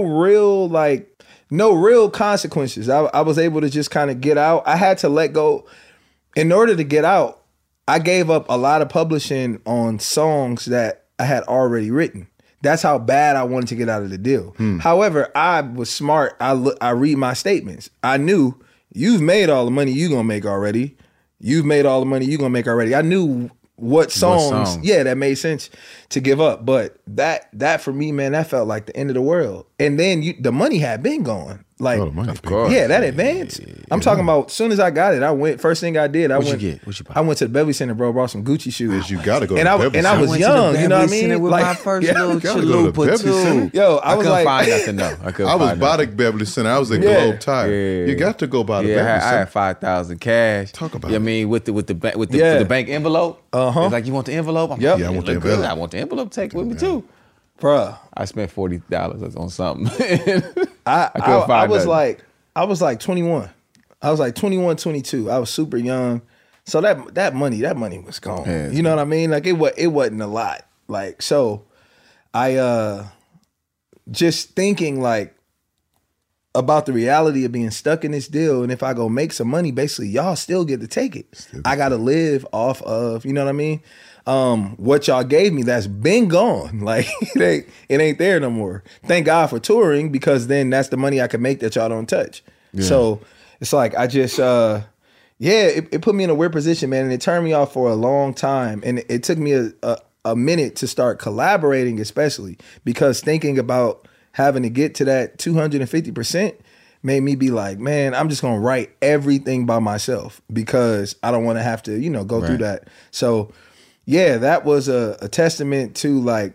real consequences. I was able to just kind of get out. I had to let go. In order to get out, I gave up a lot of publishing on songs that I had already written. That's how bad I wanted to get out of the deal. However, I was smart. I read my statements. I knew you've made all the money you're going to make already. You've made all the money you're going to make already. I knew what songs, that made sense to give up. But that for me, man, that felt like the end of the world. And then the money had been gone. Like, of course. Yeah, that advance. I'm talking about as soon as I got it, I went, first thing I did, What'd you buy? I went to the Beverly Center, bro, bought some Gucci shoes. You gotta go and to I, Beverly and I was Center. young, you know what I mean? With like, my first little chalupa too. Yo, I was couldn't like, find nothing though. I was by the Beverly Center. I was at Globe Tire. You got to go by the Beverly Center. I had 5,000 cash. Talk about I mean, with the bank envelope. It's like, you want the envelope? I'm Yep. Yeah, I want the look good. envelope. I want the envelope. Take with me too. Bruh. I spent $40 on something. I was like 21. I was like 21, 22. I was super young. So that money was gone. Yeah, you know what I mean? Like it wasn't a lot. Like, so I just thinking like about the reality of being stuck in this deal, and if I go make some money, basically y'all still get to take it. I gotta live off of, you know what I mean? What y'all gave me that's been gone. Like it ain't there no more. Thank God for touring, because then that's the money I can make that y'all don't touch. Yeah. So it's like I just it put me in a weird position, man, and it turned me off for a long time. And it took me a minute to start collaborating, especially because thinking about having to get to that 250% made me be like, man, I'm just gonna write everything by myself because I don't want to have to, go through that. So yeah, that was a testament to like,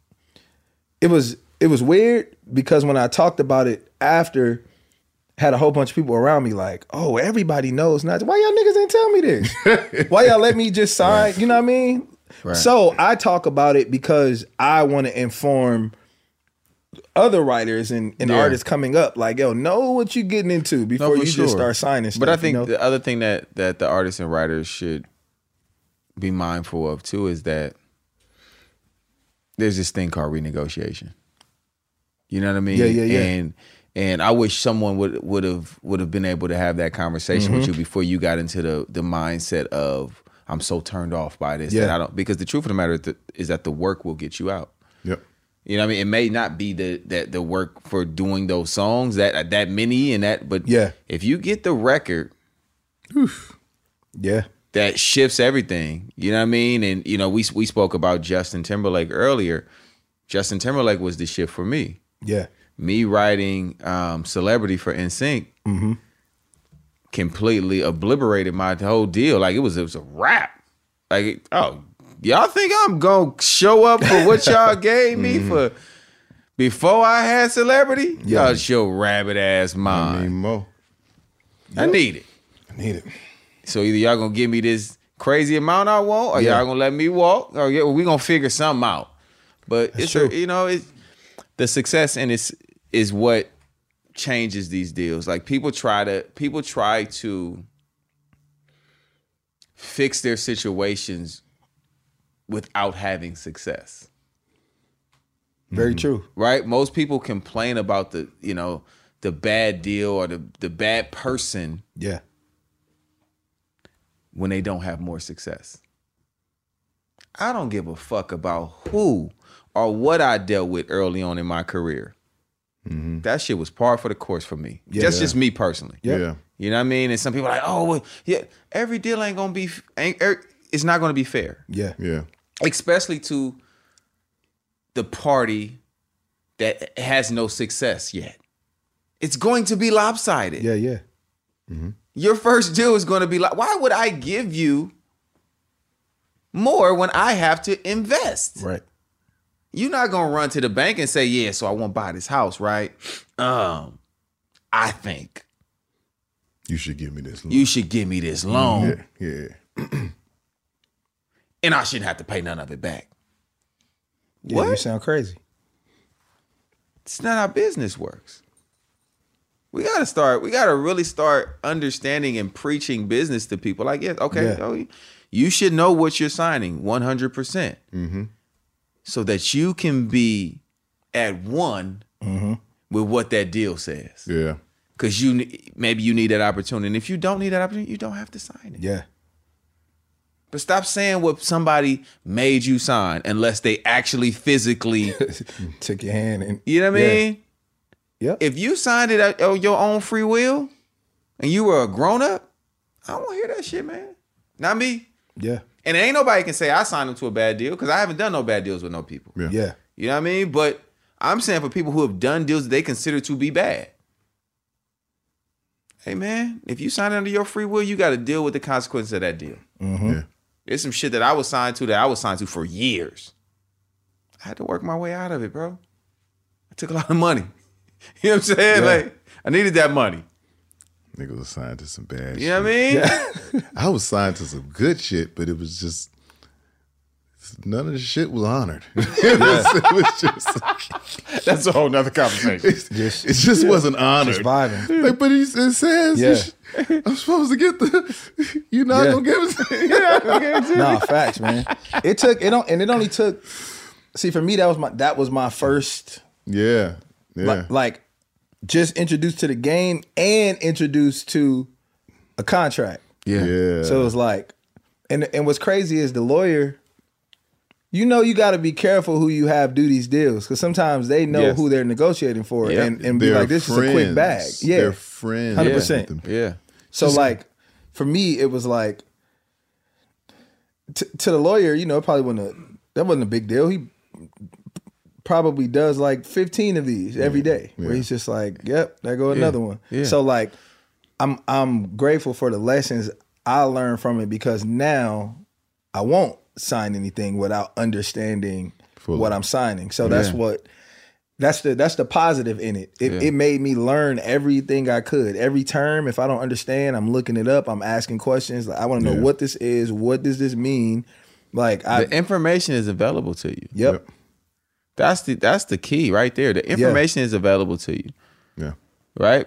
it was weird because when I talked about it after, had a whole bunch of people around me like, oh, everybody knows not. Why y'all niggas didn't tell me this? Why y'all let me just sign? You know what I mean? Right. So I talk about it because I want to inform other writers and artists coming up. Like, yo, know what you getting into before you just start signing stuff. But I think the other thing that the artists and writers should be mindful of too is that there's this thing called renegotiation. You know what I mean? Yeah. And I wish someone would have been able to have that conversation with you before you got into the mindset of, I'm so turned off by this that I don't, because the truth of the matter is that the work will get you out. Yep. You know what I mean? It may not be the work for doing those songs that many and that, but if you get the record, that shifts everything. You know what I mean? And we spoke about Justin Timberlake earlier. Justin Timberlake was the shift for me. Yeah. Me writing Celebrity for NSYNC completely obliterated my whole deal. Like it was a wrap. Like, oh, y'all think I'm gonna show up for what y'all gave me for before I had Celebrity? Y'all show rabbit ass mind. I need more. I need it. So either y'all gonna give me this crazy amount I want, or y'all gonna let me walk, or we gonna figure something out. But That's it's true. The success and is what changes these deals. Like people try to fix their situations without having success. Very true. Right? Most people complain about the bad deal or the bad person. Yeah. When they don't have more success. I don't give a fuck about who or what I dealt with early on in my career. Mm-hmm. That shit was par for the course for me. Yeah. That's just me personally. Yeah. You know what I mean? And some people are like, oh, well, yeah, every deal ain't gonna be, it's not gonna be fair. Yeah. Yeah. Especially to the party that has no success yet. It's going to be lopsided. Yeah, yeah. Mm-hmm. Your first deal is going to be like, why would I give you more when I have to invest? Right. You're not going to run to the bank and say, yeah, so I won't buy this house, right? I think you should give me this loan. You should give me this loan. Yeah. And I shouldn't have to pay none of it back. Yeah, What? you sound crazy. It's not how business works. We gotta really start understanding and preaching business to people. Like, yeah, okay, Yeah. You should know what you're signing 100%. Mm-hmm. So that you can be at one with what that deal says. Yeah. Because maybe you need that opportunity. And if you don't need that opportunity, you don't have to sign it. Yeah. But stop saying what somebody made you sign unless they actually physically took your hand and you know what I mean? Yeah. If you signed it at your own free will and you were a grown up, I don't want to hear that shit, man. Not me. Yeah. And ain't nobody can say I signed into a bad deal because I haven't done no bad deals with no people. Yeah. You know what I mean? But I'm saying for people who have done deals that they consider to be bad. Hey, man, if you sign under your free will, you got to deal with the consequences of that deal. Mm-hmm. Yeah. There's some shit that I was signed to for years. I had to work my way out of it, bro. I took a lot of money. You know what I'm saying? Yeah. Like, I needed that money. Niggas was signed to some bad shit. You know what I mean? Yeah. I was signed to some good shit, but it was just none of the shit was honored. It was just that's a whole nother conversation. It just wasn't honored. Just vibing. Like, but it says I'm supposed to get the you're not gonna give it. Nah, facts, man. It only took. See, for me, that was my first. Yeah. Like just introduced to the game and introduced to a contract. Yeah. So it was like, and what's crazy is the lawyer. You know, you got to be careful who you have do these deals because sometimes they know who they're negotiating for and be They're like, this is a quick bag. Yeah, they're friends. 100%. Yeah. So like, for me, it was like to the lawyer, you know, it probably wasn't a big deal. He probably does like 15 of these every day where he's just like, yep, there go another one. Yeah. So like, I'm grateful for the lessons I learned from it because now I won't sign anything without understanding what I'm signing. So that's that's the positive in it. It made me learn everything I could. Every term, if I don't understand, I'm looking it up. I'm asking questions. Like, I want to know what this is. What does this mean? Like the information is available to you. Yep. That's the key right there. The information is available to you. Yeah. Right?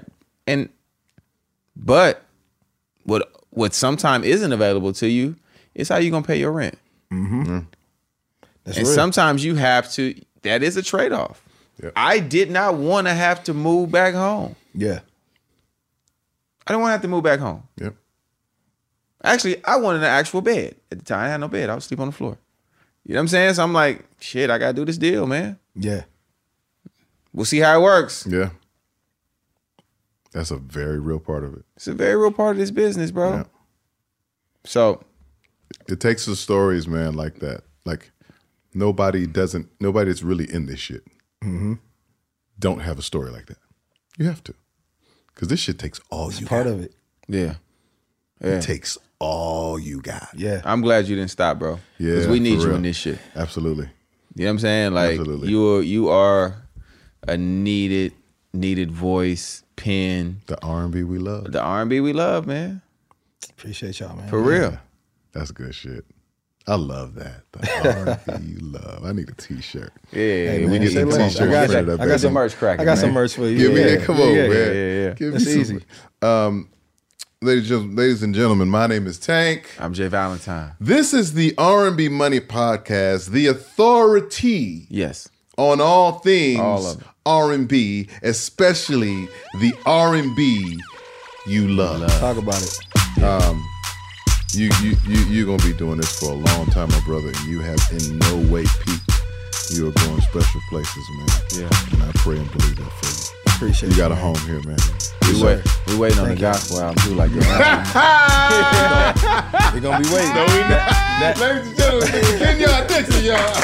But what sometimes isn't available to you is how you gonna pay your rent. Mm-hmm. That's and real. sometimes you have to, that is a trade-off. Yep. I did not want to have to move back home. Yeah. I didn't want to have to move back home. Yep. Actually, I wanted an actual bed. At the time, I had no bed. I would sleep on the floor. You know what I'm saying? So I'm like, shit, I got to do this deal, man. Yeah. We'll see how it works. Yeah. That's a very real part of it. It's a very real part of this business, bro. Yeah. So it takes the stories, man, like that. Like nobody that's really in this shit don't have a story like that. You have to. Because this shit takes all you part got. of it. Yeah. It takes all you got. Yeah. I'm glad you didn't stop, bro. Yeah. Because we need for you real. in this shit. Absolutely. You know what I'm saying? Like Absolutely. you are a needed voice, pen. The R&B we love. The R&B we love, man. Appreciate y'all, man. For real. That's good shit. I love that. The R&B you love. I need a t-shirt. Yeah, Hey, we man, get say the less. t-shirt. I printed got up, I got some baby. merch cracking. I got some man. merch for you. Give me Yeah. that. Come on, Yeah. man. Yeah. Give That's me some. easy. Ladies and gentlemen, my name is Tank. I'm Jay Valentine. This is the R&B Money Podcast, the authority on all things R&B, especially the R&B you love. Talk about it. You're going to be doing this for a long time, my brother, and you have in no way peaked. You are going special places, man. Yeah. And I pray and believe that for you. Appreciate you. You got man. a home here, man. We waiting on the gospel album too, like that. We're gonna be waiting. No, we not. Ladies and gentlemen, get y'all Dixie, y'all.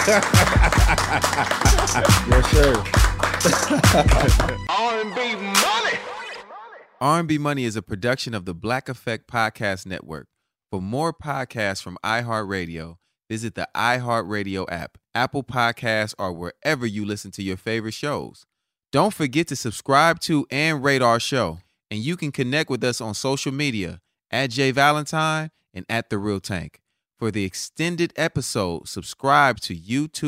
Yes, sir. R&B money. R&B Money is a production of the Black Effect Podcast Network. For more podcasts from iHeartRadio, visit the iHeartRadio app, Apple Podcasts, or wherever you listen to your favorite shows. Don't forget to subscribe to and rate our show. And you can connect with us on social media at Jay Valentine and at The Real Tank. For the extended episode, subscribe to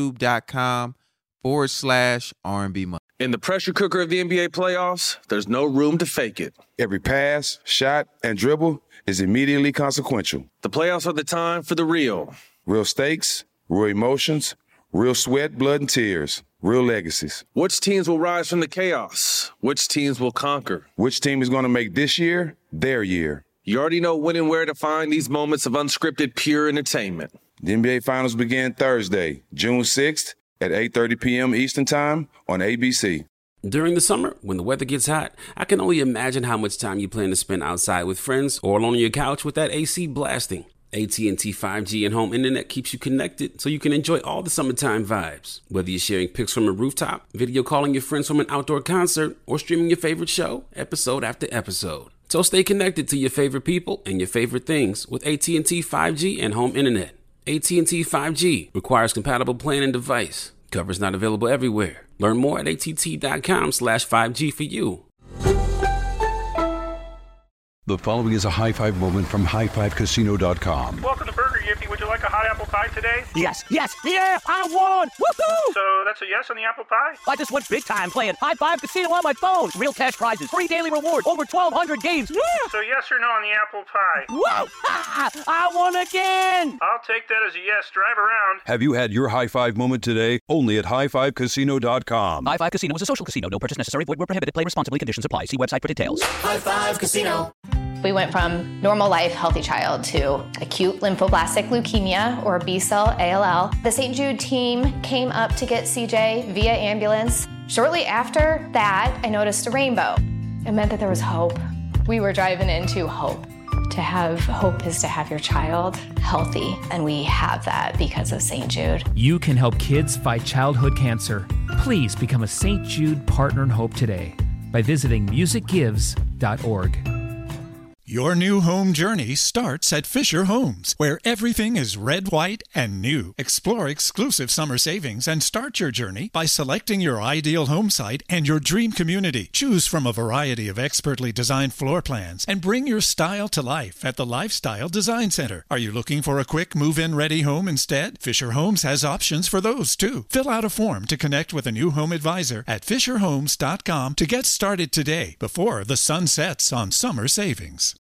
youtube.com/R&B Money. In the pressure cooker of the NBA playoffs, there's no room to fake it. Every pass, shot, and dribble is immediately consequential. The playoffs are the time for the real. Real stakes, real emotions, real sweat, blood, and tears. Real legacies. Which teams will rise from the chaos? Which teams will conquer? Which team is going to make this year their year? You already know when and where to find these moments of unscripted, pure entertainment. The NBA Finals begin Thursday, June 6th at 8:30 p.m. Eastern Time on ABC. During the summer, when the weather gets hot, I can only imagine how much time you plan to spend outside with friends or alone on your couch with that AC blasting. AT&T 5G and home internet keeps you connected so you can enjoy all the summertime vibes. Whether you're sharing pics from a rooftop, video calling your friends from an outdoor concert, or streaming your favorite show, episode after episode. So stay connected to your favorite people and your favorite things with AT&T 5G and home internet. AT&T 5G requires compatible plan and device. Coverage not available everywhere. Learn more at att.com/5G for you. The following is a high five moment from highfivecasino.com. Welcome to Burger Yippee. Would you like a hot apple pie today? Yes, yeah, I won! Woohoo! So that's a yes on the apple pie? I just went big time playing High Five Casino on my phone. Real cash prizes, free daily rewards, over 1,200 games. Yeah! So yes or no on the apple pie? Whoa! I won again! I'll take that as a yes. Drive around. Have you had your high five moment today? Only at highfivecasino.com. High Five Casino is a social casino. No purchase necessary. Void where prohibited. Play responsibly. Conditions apply. See website for details. High Five Casino. We went from normal life, healthy child to acute lymphoblastic leukemia, or B-cell ALL. The St. Jude team came up to get CJ via ambulance. Shortly after that, I noticed a rainbow. It meant that there was hope. We were driving into hope. To have hope is to have your child healthy, and we have that because of St. Jude. You can help kids fight childhood cancer. Please become a St. Jude Partner in Hope today by visiting musicgives.org. Your new home journey starts at Fisher Homes, where everything is red, white, and new. Explore exclusive summer savings and start your journey by selecting your ideal home site and your dream community. Choose from a variety of expertly designed floor plans and bring your style to life at the Lifestyle Design Center. Are you looking for a quick move-in ready home instead? Fisher Homes has options for those too. Fill out a form to connect with a new home advisor at fisherhomes.com to get started today before the sun sets on summer savings.